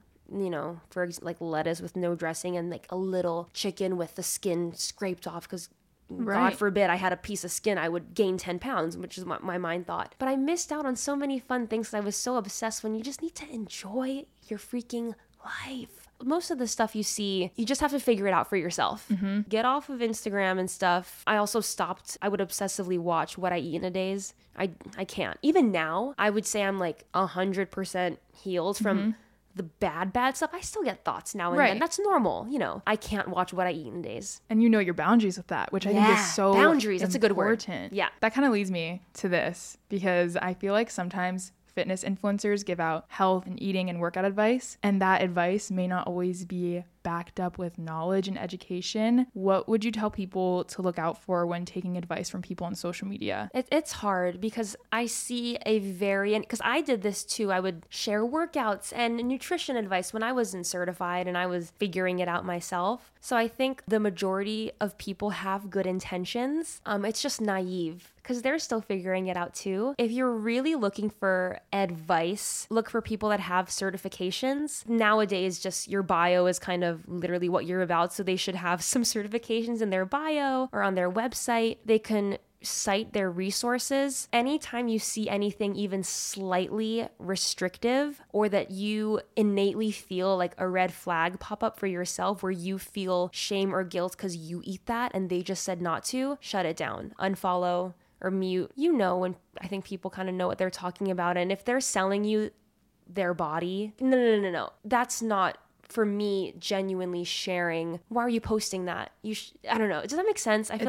for like lettuce with no dressing and like a little chicken with the skin scraped off because God forbid I had a piece of skin, I would gain 10 pounds, which is what my mind thought. But I missed out on so many fun things because I was so obsessed when you just need to enjoy your freaking life. Most of the stuff you see, you just have to figure it out for yourself. Get off of Instagram and stuff. I also stopped. I would obsessively watch what I eat in a days. I can't. Even now, I would say I'm like 100% healed from the bad stuff. I still get thoughts now and then. That's normal. I can't watch what I eat in days. And you know your boundaries with that, which I think is so boundaries. That's a good word. Yeah. That kind of leads me to this because I feel like sometimes fitness influencers give out health and eating and workout advice, and that advice may not always be backed up with knowledge and education. What would you tell people to look out for when taking advice from people on social media? It's hard because I see because I did this too. I would share workouts and nutrition advice when I wasn't certified and I was figuring it out myself. So I think the majority of people have good intentions. It's just naive because they're still figuring it out too. If you're really looking for advice, look for people that have certifications. Nowadays, just your bio is kind of literally what you're about. So they should have some certifications in their bio or on their website. They can cite their resources. Anytime you see anything even slightly restrictive or that you innately feel like a red flag pop up for yourself where you feel shame or guilt because you eat that and they just said not to, shut it down, unfollow or mute. And I think people kind of know what they're talking about. And if they're selling you their body, no. That's not for me genuinely sharing. Why are you posting that? I don't know. Does that make sense? I feel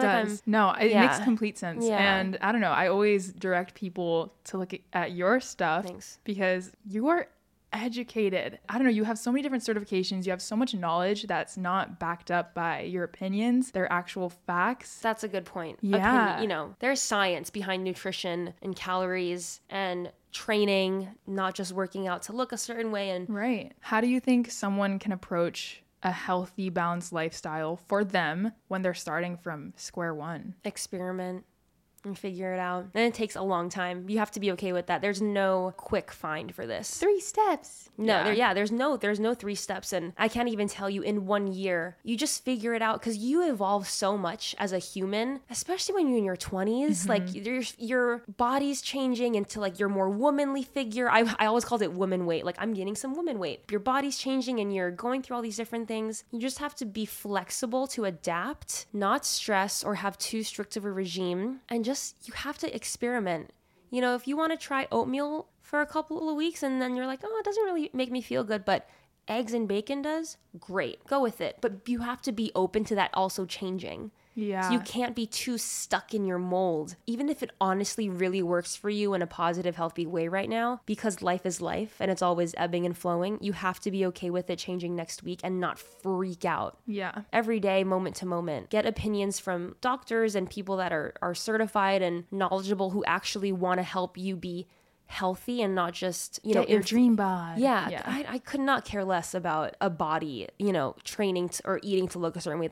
it makes complete sense. Yeah. And I don't know. I always direct people to look at your stuff because you are educated. I don't know. You have so many different certifications. You have so much knowledge that's not backed up by your opinions. They're actual facts. That's a good point. Yeah. There's science behind nutrition and calories and training, not just working out to look a certain way. And Right. How do you think someone can approach a healthy, balanced lifestyle for them when they're starting from square one? experiment and figure it out. And it takes a long time. You have to be okay with that. There's no quick find for this. 3 steps. No, there's no 3 steps, and I can't even tell you in 1 year. You just figure it out because you evolve so much as a human, especially when you're in your 20s. Like your body's changing into like your more womanly figure. I always called it woman weight. Like I'm gaining some woman weight. Your body's changing and you're going through all these different things. You just have to be flexible to adapt, not stress or have too strict of a regime, and just you have to experiment. You know, if you want to try oatmeal for a couple of weeks and then you're like, oh, it doesn't really make me feel good, but eggs and bacon does, great, go with it. But you have to be open to that also changing. Yeah. So you can't be too stuck in your mold, even if it honestly really works for you in a positive, healthy way right now, because life is life and it's always ebbing and flowing. You have to be okay with it changing next week and not freak out. Yeah. Every day, moment to moment. Get opinions from doctors and people that are certified and knowledgeable who actually want to help you be healthy and not just, you know, your dream bod. Yeah. I could not care less about a body, you know, training or eating to look a certain way.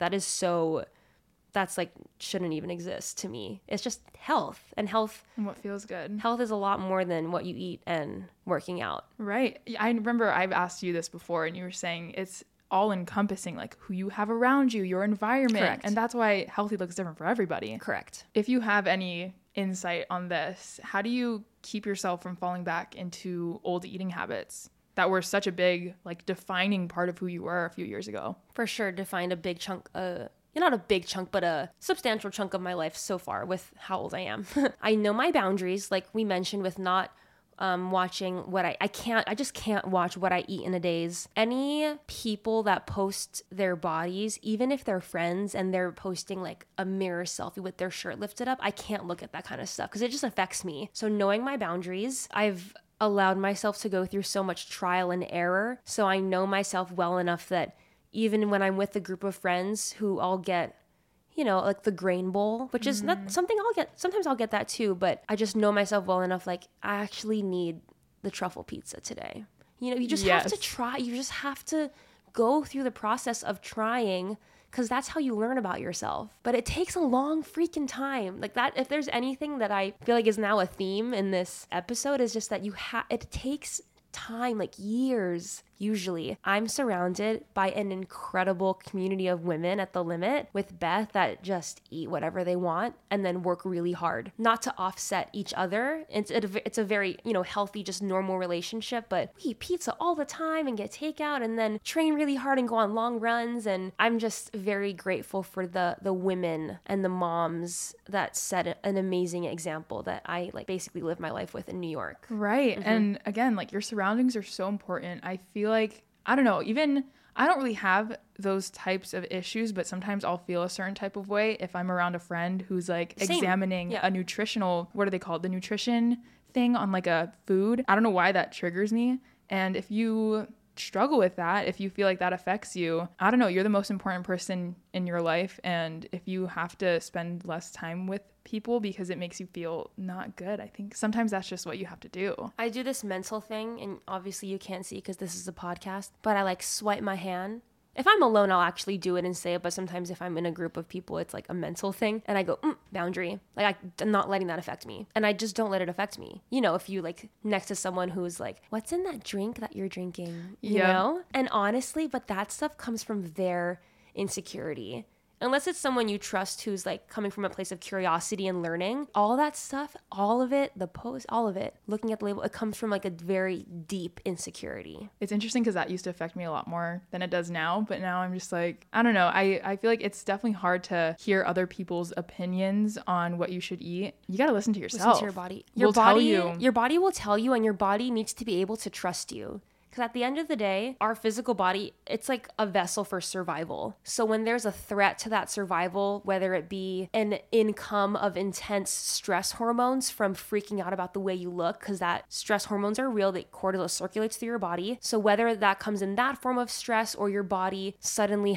That's like shouldn't even exist to me. It's just health, and what feels good. Health is a lot more than what you eat and working out. Right. I remember I've asked you this before and you were saying it's all encompassing, like who you have around you, your environment. Correct. And that's why healthy looks different for everybody. Correct. If you have any insight on this, how do you keep yourself from falling back into old eating habits that were such a big, like, defining part of who you were a few years ago? For sure, defined a big chunk, not a big chunk, but a substantial chunk of my life so far with how old I am. I know my boundaries, like we mentioned, with not watching what I just can't watch what I eat in a days. Any people that post their bodies, even if they're friends and they're posting like a mirror selfie with their shirt lifted up, I can't look at that kind of stuff because it just affects me. So knowing my boundaries, I've allowed myself to go through so much trial and error. So I know myself well enough that even when I'm with a group of friends who all get, you know, like the grain bowl, which is not something I'll get. Sometimes I'll get that too, but I just know myself well enough. Like I actually need the truffle pizza today. You know, you just have to try. You just have to go through the process of trying because that's how you learn about yourself. But it takes a long freaking time. Like that, if there's anything that I feel like is now a theme in this episode, is just that it takes time, like years. Usually I'm surrounded by an incredible community of women at the limit with Beth that just eat whatever they want and then work really hard, not to offset each other. It's a very, you know, healthy, just normal relationship, but we eat pizza all the time and get takeout and then train really hard and go on long runs. And I'm just very grateful for the women and the moms that set an amazing example that I like basically live my life with in New York. Right. And again, like your surroundings are so important. I feel like, I don't know, even I don't really have those types of issues, but sometimes I'll feel a certain type of way if I'm around a friend who's like examining a nutritional, what are they called? The nutrition thing on like a food. I don't know why that triggers me. And if you struggle with that, if you feel like that affects you, I don't know, you're the most important person in your life. And if you have to spend less time with people because it makes you feel not good, I think sometimes that's just what you have to do. I do this mental thing, and obviously you can't see because this is a podcast, but I like swipe my hand. If I'm alone, I'll actually do it and say it, but sometimes if I'm in a group of people, it's like a mental thing, and I go, boundary. Like, I'm not letting that affect me, and I just don't let it affect me. You know, if you, like, next to someone who's like, what's in that drink that you're drinking? You know? And honestly, but that stuff comes from their insecurity. Unless it's someone you trust who's like coming from a place of curiosity and learning, all that stuff, all of it, the post, all of it, looking at the label, it comes from like a very deep insecurity. It's interesting because that used to affect me a lot more than it does now. But now I'm just like, I don't know. I feel like it's definitely hard to hear other people's opinions on what you should eat. You got to listen to yourself. Listen to your body. Your body will tell you, and your body needs to be able to trust you. Because at the end of the day, our physical body, it's like a vessel for survival. So when there's a threat to that survival, whether it be an income of intense stress hormones from freaking out about the way you look, because that stress hormones are real, that cortisol circulates through your body. So whether that comes in that form of stress or your body suddenly has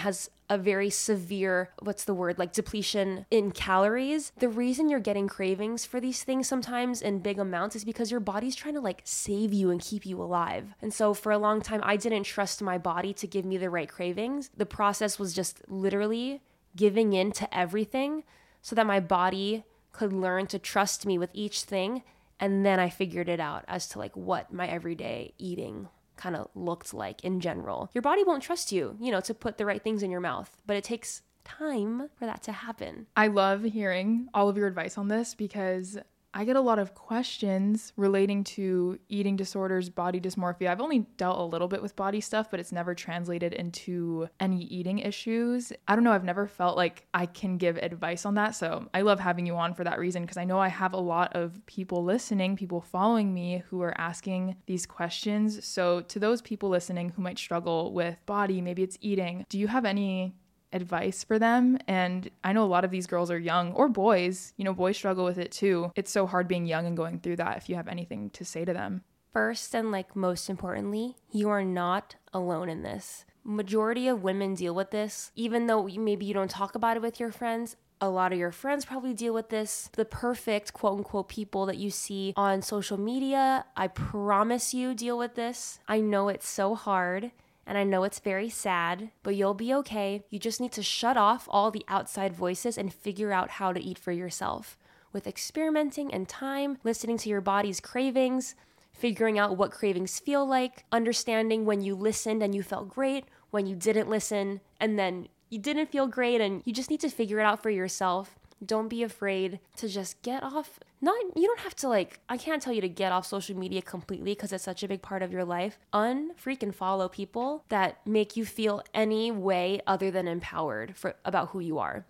a very severe, like depletion in calories, the reason you're getting cravings for these things sometimes in big amounts is because your body's trying to like save you and keep you alive. And so for a long time, I didn't trust my body to give me the right cravings. The process was just literally giving in to everything so that my body could learn to trust me with each thing. And then I figured it out as to like what my everyday eating kind of looked like in general. Your body won't trust you, to put the right things in your mouth, but it takes time for that to happen. I love hearing all of your advice on this because I get a lot of questions relating to eating disorders, body dysmorphia. I've only dealt a little bit with body stuff, but it's never translated into any eating issues. I don't know. I've never felt like I can give advice on that. So I love having you on for that reason, because I know I have a lot of people listening, people following me who are asking these questions. So to those people listening who might struggle with body, maybe it's eating, do you have any advice for them? And I know a lot of these girls are young, or boys, boys struggle with it too. It's so hard being young and going through that. If you have anything to say to them. First and like most importantly, you are not alone in this. Majority of women deal with this, even though maybe you don't talk about it with your friends. A lot of your friends probably deal with this. The perfect quote unquote people that you see on social media, I promise you deal with this. I know it's so hard. And I know it's very sad, but you'll be okay. You just need to shut off all the outside voices and figure out how to eat for yourself. With experimenting and time, listening to your body's cravings, figuring out what cravings feel like, understanding when you listened and you felt great, when you didn't listen, and then you didn't feel great, and you just need to figure it out for yourself. Don't be afraid to just get off. You don't have to I can't tell you to get off social media completely because it's such a big part of your life. Unfreaking follow people that make you feel any way other than empowered about who you are.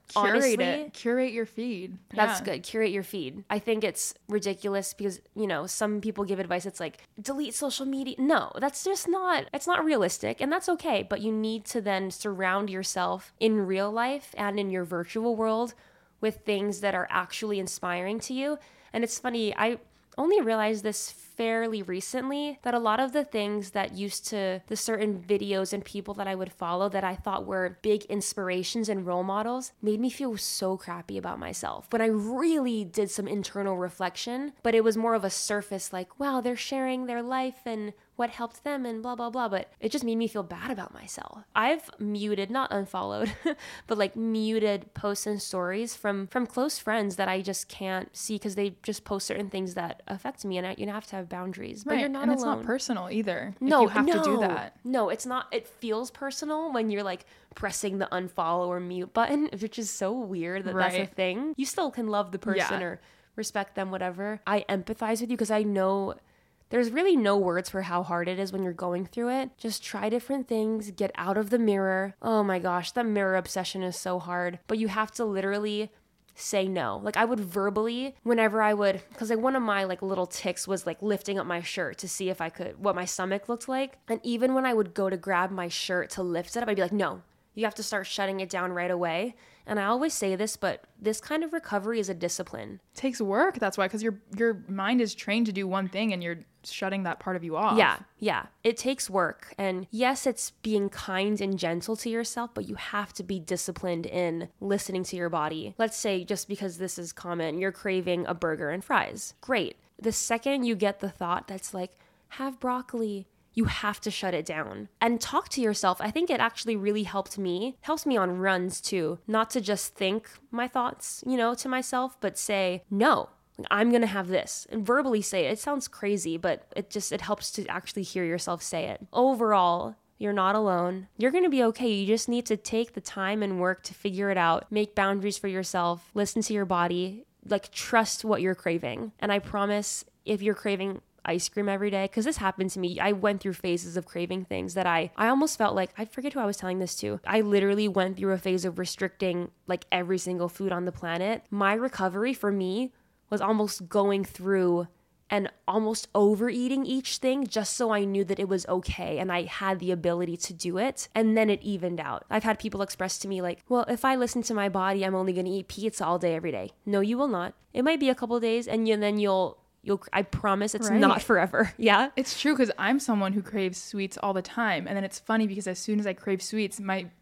Curate your feed. That's good. Curate your feed. I think it's ridiculous because, some people give advice. It's like, delete social media. No, that's just it's not realistic, and that's okay. But you need to then surround yourself in real life and in your virtual world with things that are actually inspiring to you. And it's funny, I only realized this fairly recently, that a lot of the things that the certain videos and people that I would follow that I thought were big inspirations and role models made me feel so crappy about myself. When I really did some internal reflection, but it was more of a surface wow, they're sharing their life and what helped them and blah, blah, blah. But it just made me feel bad about myself. I've muted, not unfollowed, but muted posts and stories from close friends that I just can't see because they just post certain things that affect me, and you have to have boundaries. But you're not alone. And it's not personal either. No, you have to do that. No, it's not. It feels personal when you're pressing the unfollow or mute button, which is so weird that that's a thing. You still can love the person or respect them, whatever. I empathize with you because I know there's really no words for how hard it is when you're going through it. Just try different things, get out of the mirror. Oh my gosh, that mirror obsession is so hard. But you have to literally say no. I would verbally, whenever I would, because one of my little tics was lifting up my shirt to see if I could, what my stomach looked like. And even when I would go to grab my shirt to lift it up, I'd be like, no, you have to start shutting it down right away. And I always say this, but this kind of recovery is a discipline. It takes work. That's why, because your mind is trained to do one thing and you're shutting that part of you off. Yeah. It takes work. And yes, it's being kind and gentle to yourself, but you have to be disciplined in listening to your body. Let's say, just because this is common, you're craving a burger and fries. Great. The second you get the thought that's have broccoli, you have to shut it down and talk to yourself. I think it actually really helps me on runs too, not to just think my thoughts, to myself, but say, no, I'm going to have this, and verbally say it. It sounds crazy, but it helps to actually hear yourself say it. Overall, you're not alone. You're going to be okay. You just need to take the time and work to figure it out, make boundaries for yourself, listen to your body, trust what you're craving. And I promise, if you're craving ice cream every day, because this happened to me. I went through phases of craving things that I almost felt I forget who I was telling this to. I literally went through a phase of restricting every single food on the planet. My recovery for me was almost going through and almost overeating each thing just so I knew that it was okay and I had the ability to do it. And then it evened out. I've had people express to me well, if I listen to my body, I'm only going to eat pizza all day every day. No, you will not. It might be a couple of days, and then you'll I promise it's not forever. Yeah. It's true, because I'm someone who craves sweets all the time. And then it's funny because as soon as I crave sweets, my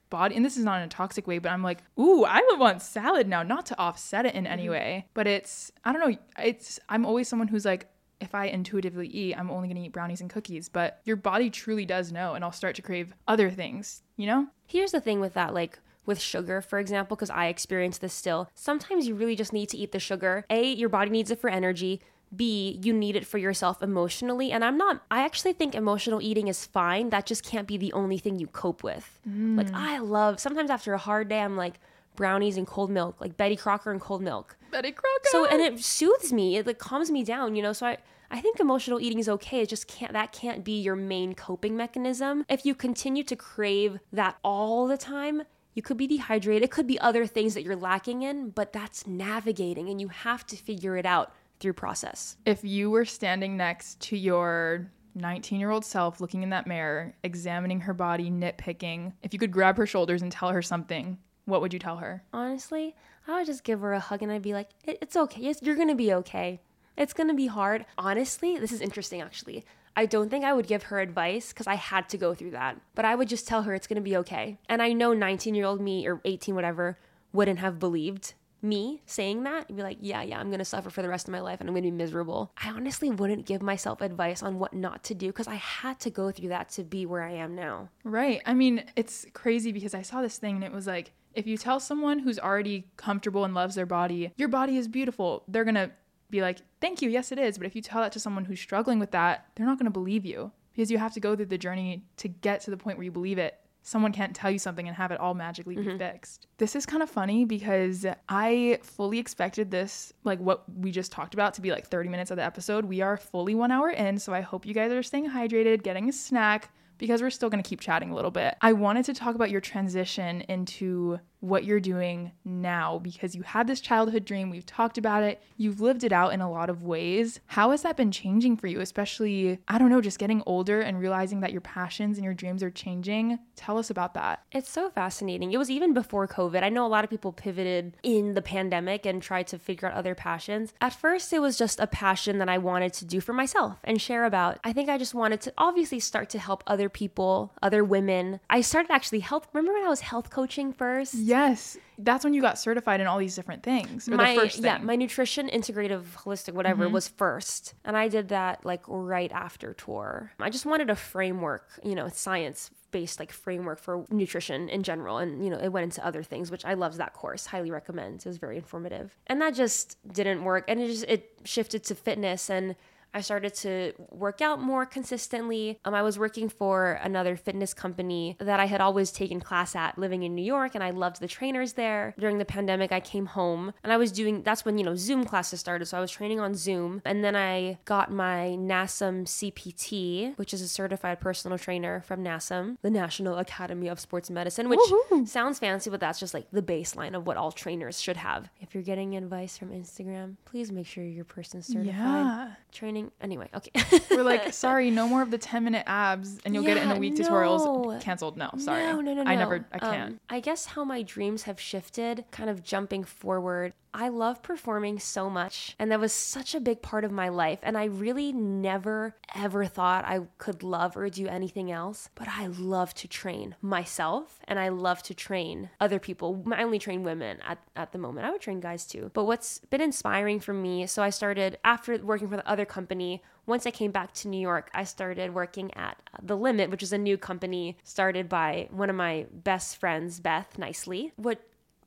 body, and this is not in a toxic way, but I'm like, ooh, I would want salad now, not to offset it in any way, but I don't know, I'm always someone who's like, if I intuitively eat, I'm only going to eat brownies and cookies, but your body truly does know, and I'll start to crave other things, you know? Here's the thing with that, like with sugar, for example, because I experience this still. Sometimes you really just need to eat the sugar. A, your body needs it for energy. B, you need it for yourself emotionally. And I actually think emotional eating is fine. That just can't be the only thing you cope with. Like sometimes after a hard day, I'm like brownies and cold milk, like Betty Crocker and cold milk. Betty Crocker! So, and it soothes me. It like calms me down, you know? So I think emotional eating is okay. It just can't be your main coping mechanism. If you continue to crave that all the time, you could be dehydrated. It could be other things that you're lacking in, but that's navigating, and you have to figure it out through process. If you were standing next to your 19-year-old self, looking in that mirror, examining her body, nitpicking, if you could grab her shoulders and tell her something, what would you tell her? Honestly, I would just give her a hug and I'd be like, it's okay. Yes, you're going to be okay. It's going to be hard. Honestly, this is interesting actually. I don't think I would give her advice because I had to go through that. But I would just tell her it's going to be okay. And I know 19-year-old me or 18, whatever, wouldn't have believed me saying that. You'd be like, yeah, I'm going to suffer for the rest of my life and I'm going to be miserable. I honestly wouldn't give myself advice on what not to do because I had to go through that to be where I am now. Right. I mean, it's crazy because I saw this thing and it was like, if you tell someone who's already comfortable and loves their body, your body is beautiful, they're going to be like, thank you, yes it is. But if you tell that to someone who's struggling with that, they're not going to believe you because you have to go through the journey to get to the point where you believe it. Someone can't tell you something and have it all magically be fixed. This is kind of funny because I fully expected this, like what we just talked about, to be like 30 minutes of the episode. We are fully 1 hour in, so I hope you guys are staying hydrated, getting a snack, because we're still going to keep chatting a little bit. I wanted to talk about your transition into what you're doing now because you had this childhood dream. We've talked about it. You've lived it out in a lot of ways. How has that been changing for you? Especially, I don't know, just getting older and realizing that your passions and your dreams are changing. Tell us about that. It's so fascinating. It was even before COVID. I know a lot of people pivoted in the pandemic and tried to figure out other passions. At first, it was just a passion that I wanted to do for myself and share about. I think I just wanted to obviously start to help other people, other women. I started actually remember when I was health coaching first? Yes. That's when you got certified in all these different things. Or the first thing. Yeah, my nutrition, integrative, holistic, whatever was first. And I did that like right after tour. I just wanted a framework, science-based like framework for nutrition in general. And, it went into other things, which I loved that course. Highly recommend. It was very informative. And that just didn't work. And it shifted to fitness, and I started to work out more consistently. I was working for another fitness company that I had always taken class at living in New York, and I loved the trainers there. During the pandemic, I came home and that's when, Zoom classes started. So I was training on Zoom, and then I got my NASM CPT, which is a certified personal trainer from NASM, the National Academy of Sports Medicine, which sounds fancy, but that's just like the baseline of what all trainers should have. If you're getting advice from Instagram, please make sure your person's certified. Yeah. Training. Anyway, okay. We're like, sorry, no more of the 10-minute abs and you'll get it in a week tutorials. Canceled. No, sorry. No. I can't. I guess how my dreams have shifted, kind of jumping forward. I love performing so much, and that was such a big part of my life, and I really never ever thought I could love or do anything else, but I love to train myself, and I love to train other people. I only train women at the moment. I would train guys too. But what's been inspiring for me, so I started, after working for the other company, once I came back to New York, I started working at The Limit, which is a new company started by one of my best friends, Beth Nicely. What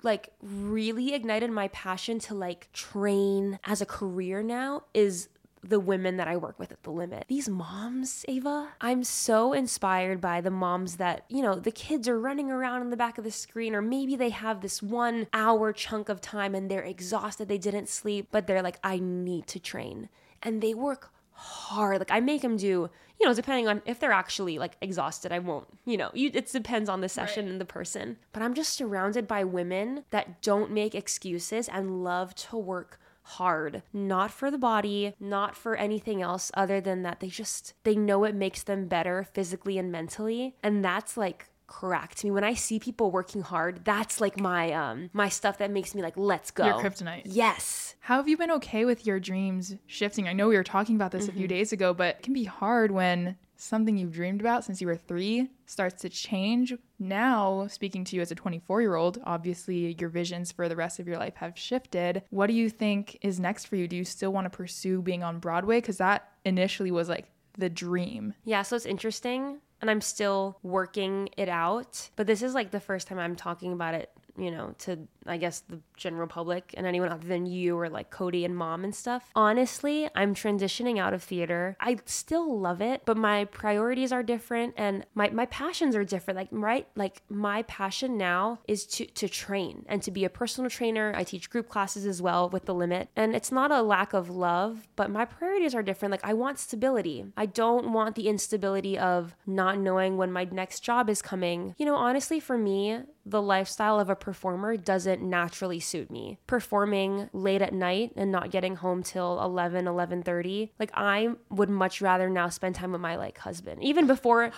really ignited my passion to train as a career now is the women that I work with at The Limit. These moms, Ava, I'm so inspired by the moms that, the kids are running around in the back of the screen, or maybe they have this 1 hour chunk of time and they're exhausted, they didn't sleep, but they're like, I need to train. And they work hard. I make them do, depending on if they're actually exhausted, I won't, it depends on the session and the person. But I'm just surrounded by women that don't make excuses and love to work hard, not for the body, not for anything else other than that they know it makes them better physically and mentally. And that's crack to me. When I see people working hard, that's my stuff that makes me let's go. Your kryptonite. Yes. How have you been okay with your dreams shifting? I know we were talking about this a few days ago, but it can be hard when something you've dreamed about since you were 3 starts to change. Now, speaking to you as a 24-year-old, obviously your visions for the rest of your life have shifted. What do you think is next for you? Do you still want to pursue being on Broadway? Because that initially was like the dream. Yeah, so it's interesting, and I'm still working it out, but this is like the first time I'm talking about it, you know, to, I guess, the general public and anyone other than you or like Cody and mom and stuff. Honestly, I'm transitioning out of theater. I still love it, but my priorities are different and my passions are different. Like, right? Like my passion now is to train and to be a personal trainer. I teach group classes as well with The Limit. And it's not a lack of love, but my priorities are different. Like I want stability. I don't want the instability of not knowing when my next job is coming. You know, honestly, for me, the lifestyle of a performer doesn't naturally suit me. Performing late at night and not getting home till 11:30. Like I would much rather now spend time with my like husband. Even before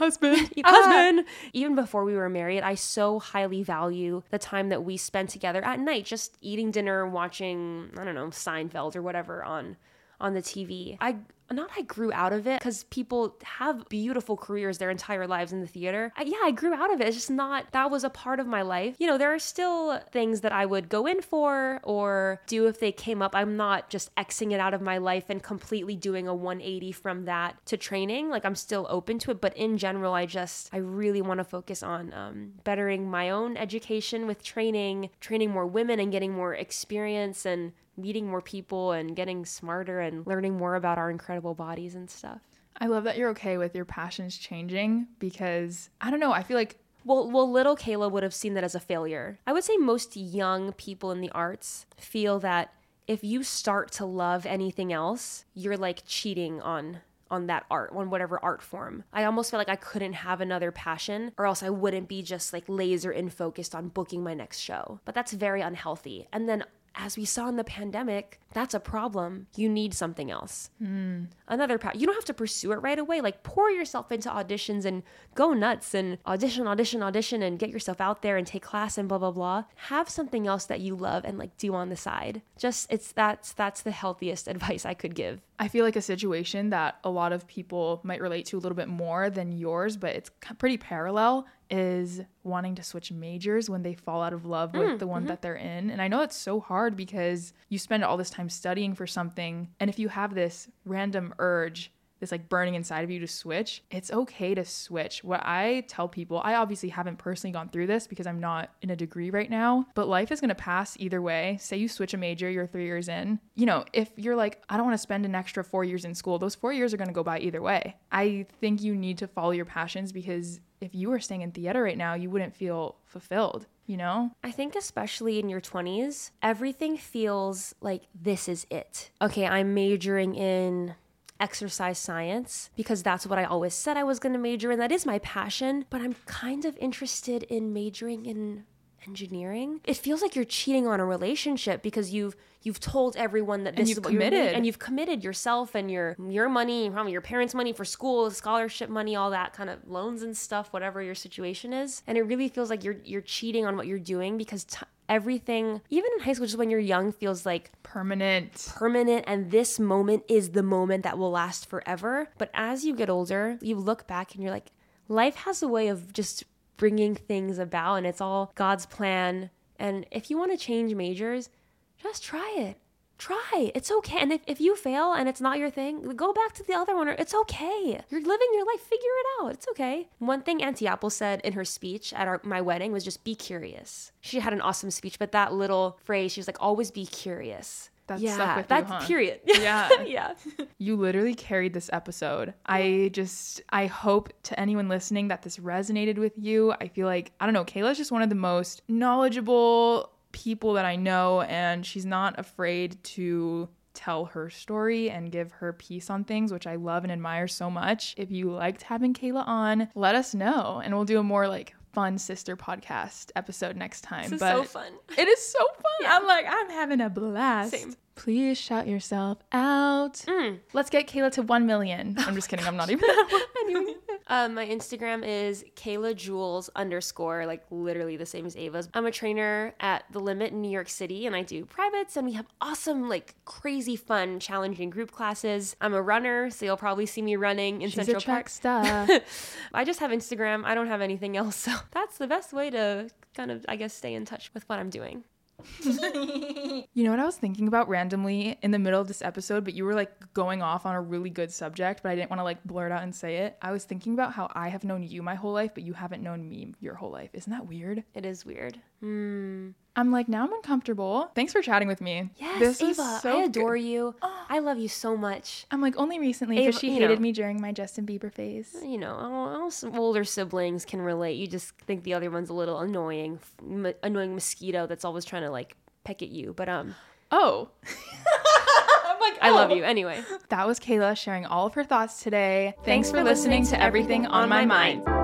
even before we were married, I so highly value the time that we spend together at night, just eating dinner, watching, I don't know, Seinfeld or whatever on the TV. I grew out of it because people have beautiful careers their entire lives in the theater. I grew out of it. It's just not, that was a part of my life. You know, there are still things that I would go in for or do if they came up. I'm not just Xing it out of my life and completely doing a 180 from that to training. Like I'm still open to it. But in general, I really want to focus on bettering my own education with training more women and getting more experience and meeting more people and getting smarter and learning more about our incredible bodies and stuff. I love that you're okay with your passions changing because, I don't know, I feel like... Well, little Kayla would have seen that as a failure. I would say most young people in the arts feel that if you start to love anything else, you're like cheating on that art, on whatever art form. I almost feel like I couldn't have another passion or else I wouldn't be just like laser in focused on booking my next show. But that's very unhealthy. And then as we saw in the pandemic, that's a problem. You need something else. Another path. You don't have to pursue it right away. Like pour yourself into auditions and go nuts and audition and get yourself out there and take class and blah, blah, blah. Have something else that you love and like do on the side. That's the healthiest advice I could give. I feel like a situation that a lot of people might relate to a little bit more than yours, but it's pretty parallel, is wanting to switch majors when they fall out of love with the one that they're in. And I know it's so hard because you spend all this time studying for something. And if you have this random urge, this like burning inside of you to switch, it's okay to switch. What I tell people, I obviously haven't personally gone through this because I'm not in a degree right now, but life is going to pass either way. Say you switch a major, you're 3 years in. You know, if you're like, I don't want to spend an extra 4 years in school, those 4 years are going to go by either way. I think you need to follow your passions because if you were staying in theater right now, you wouldn't feel fulfilled, you know? I think especially in your 20s, everything feels like this is it. Okay, I'm majoring in exercise science because that's what I always said I was going to major in. That is my passion, but I'm kind of interested in majoring in engineering. It feels like you're cheating on a relationship because you've told everyone that this is what you're doing, and you've committed yourself and your money, probably your parents' money for school, scholarship money, all that kind of loans and stuff, whatever your situation is. And it really feels like you're cheating on what you're doing because everything, even in high school, just when you're young, feels like permanent, and this moment is the moment that will last forever. But as you get older, you look back and you're like, life has a way of just bringing things about, and it's all God's plan. And if you want to change majors, just try it. It's okay. And if you fail and it's not your thing, go back to the other one. It's okay. You're living your life. Figure it out. It's okay. One thing Auntie Apple said in her speech at my wedding was just be curious. She had an awesome speech, but that little phrase, she was like, always be curious. That stuck with you, huh? Period. Yeah. Yeah. You literally carried this episode. I hope to anyone listening that this resonated with you. I feel like, I don't know, Kayla's just one of the most knowledgeable people that I know, and she's not afraid to tell her story and give her piece on things, which I love and admire so much. If you liked having Kayla on, let us know, and we'll do a more like fun sister podcast episode next time. This is so fun. It is so fun. Yeah. I'm having a blast. Same. Please shout yourself out. Let's get Kayla to 1 million. I'm just kidding. I'm not even that one. My Instagram is KaylaJules_, like literally the same as Ava's. I'm a trainer at The Limit in New York City, and I do privates, and we have awesome, like crazy fun, challenging group classes. I'm a runner, so you'll probably see me running in Central Park. I just have Instagram. I don't have anything else, so that's the best way to kind of, I guess, stay in touch with what I'm doing. You know what I was thinking about randomly in the middle of this episode, but you were like going off on a really good subject, but I didn't want to like blurt out and say it. I was thinking about how I have known you my whole life, but you haven't known me your whole life. Isn't that weird? It is weird. I'm like, now I'm uncomfortable. Thanks for chatting with me. Yes, this Ava, is so I adore good. you. I love you so much. I'm like, only recently because she hated me during my Justin Bieber phase. You know, all some older siblings can relate. You just think the other one's a little annoying mosquito that's always trying to like peck at you. But oh. I love you anyway. That was Kayla sharing all of her thoughts today. Thanks for listening to Everything on My Mind.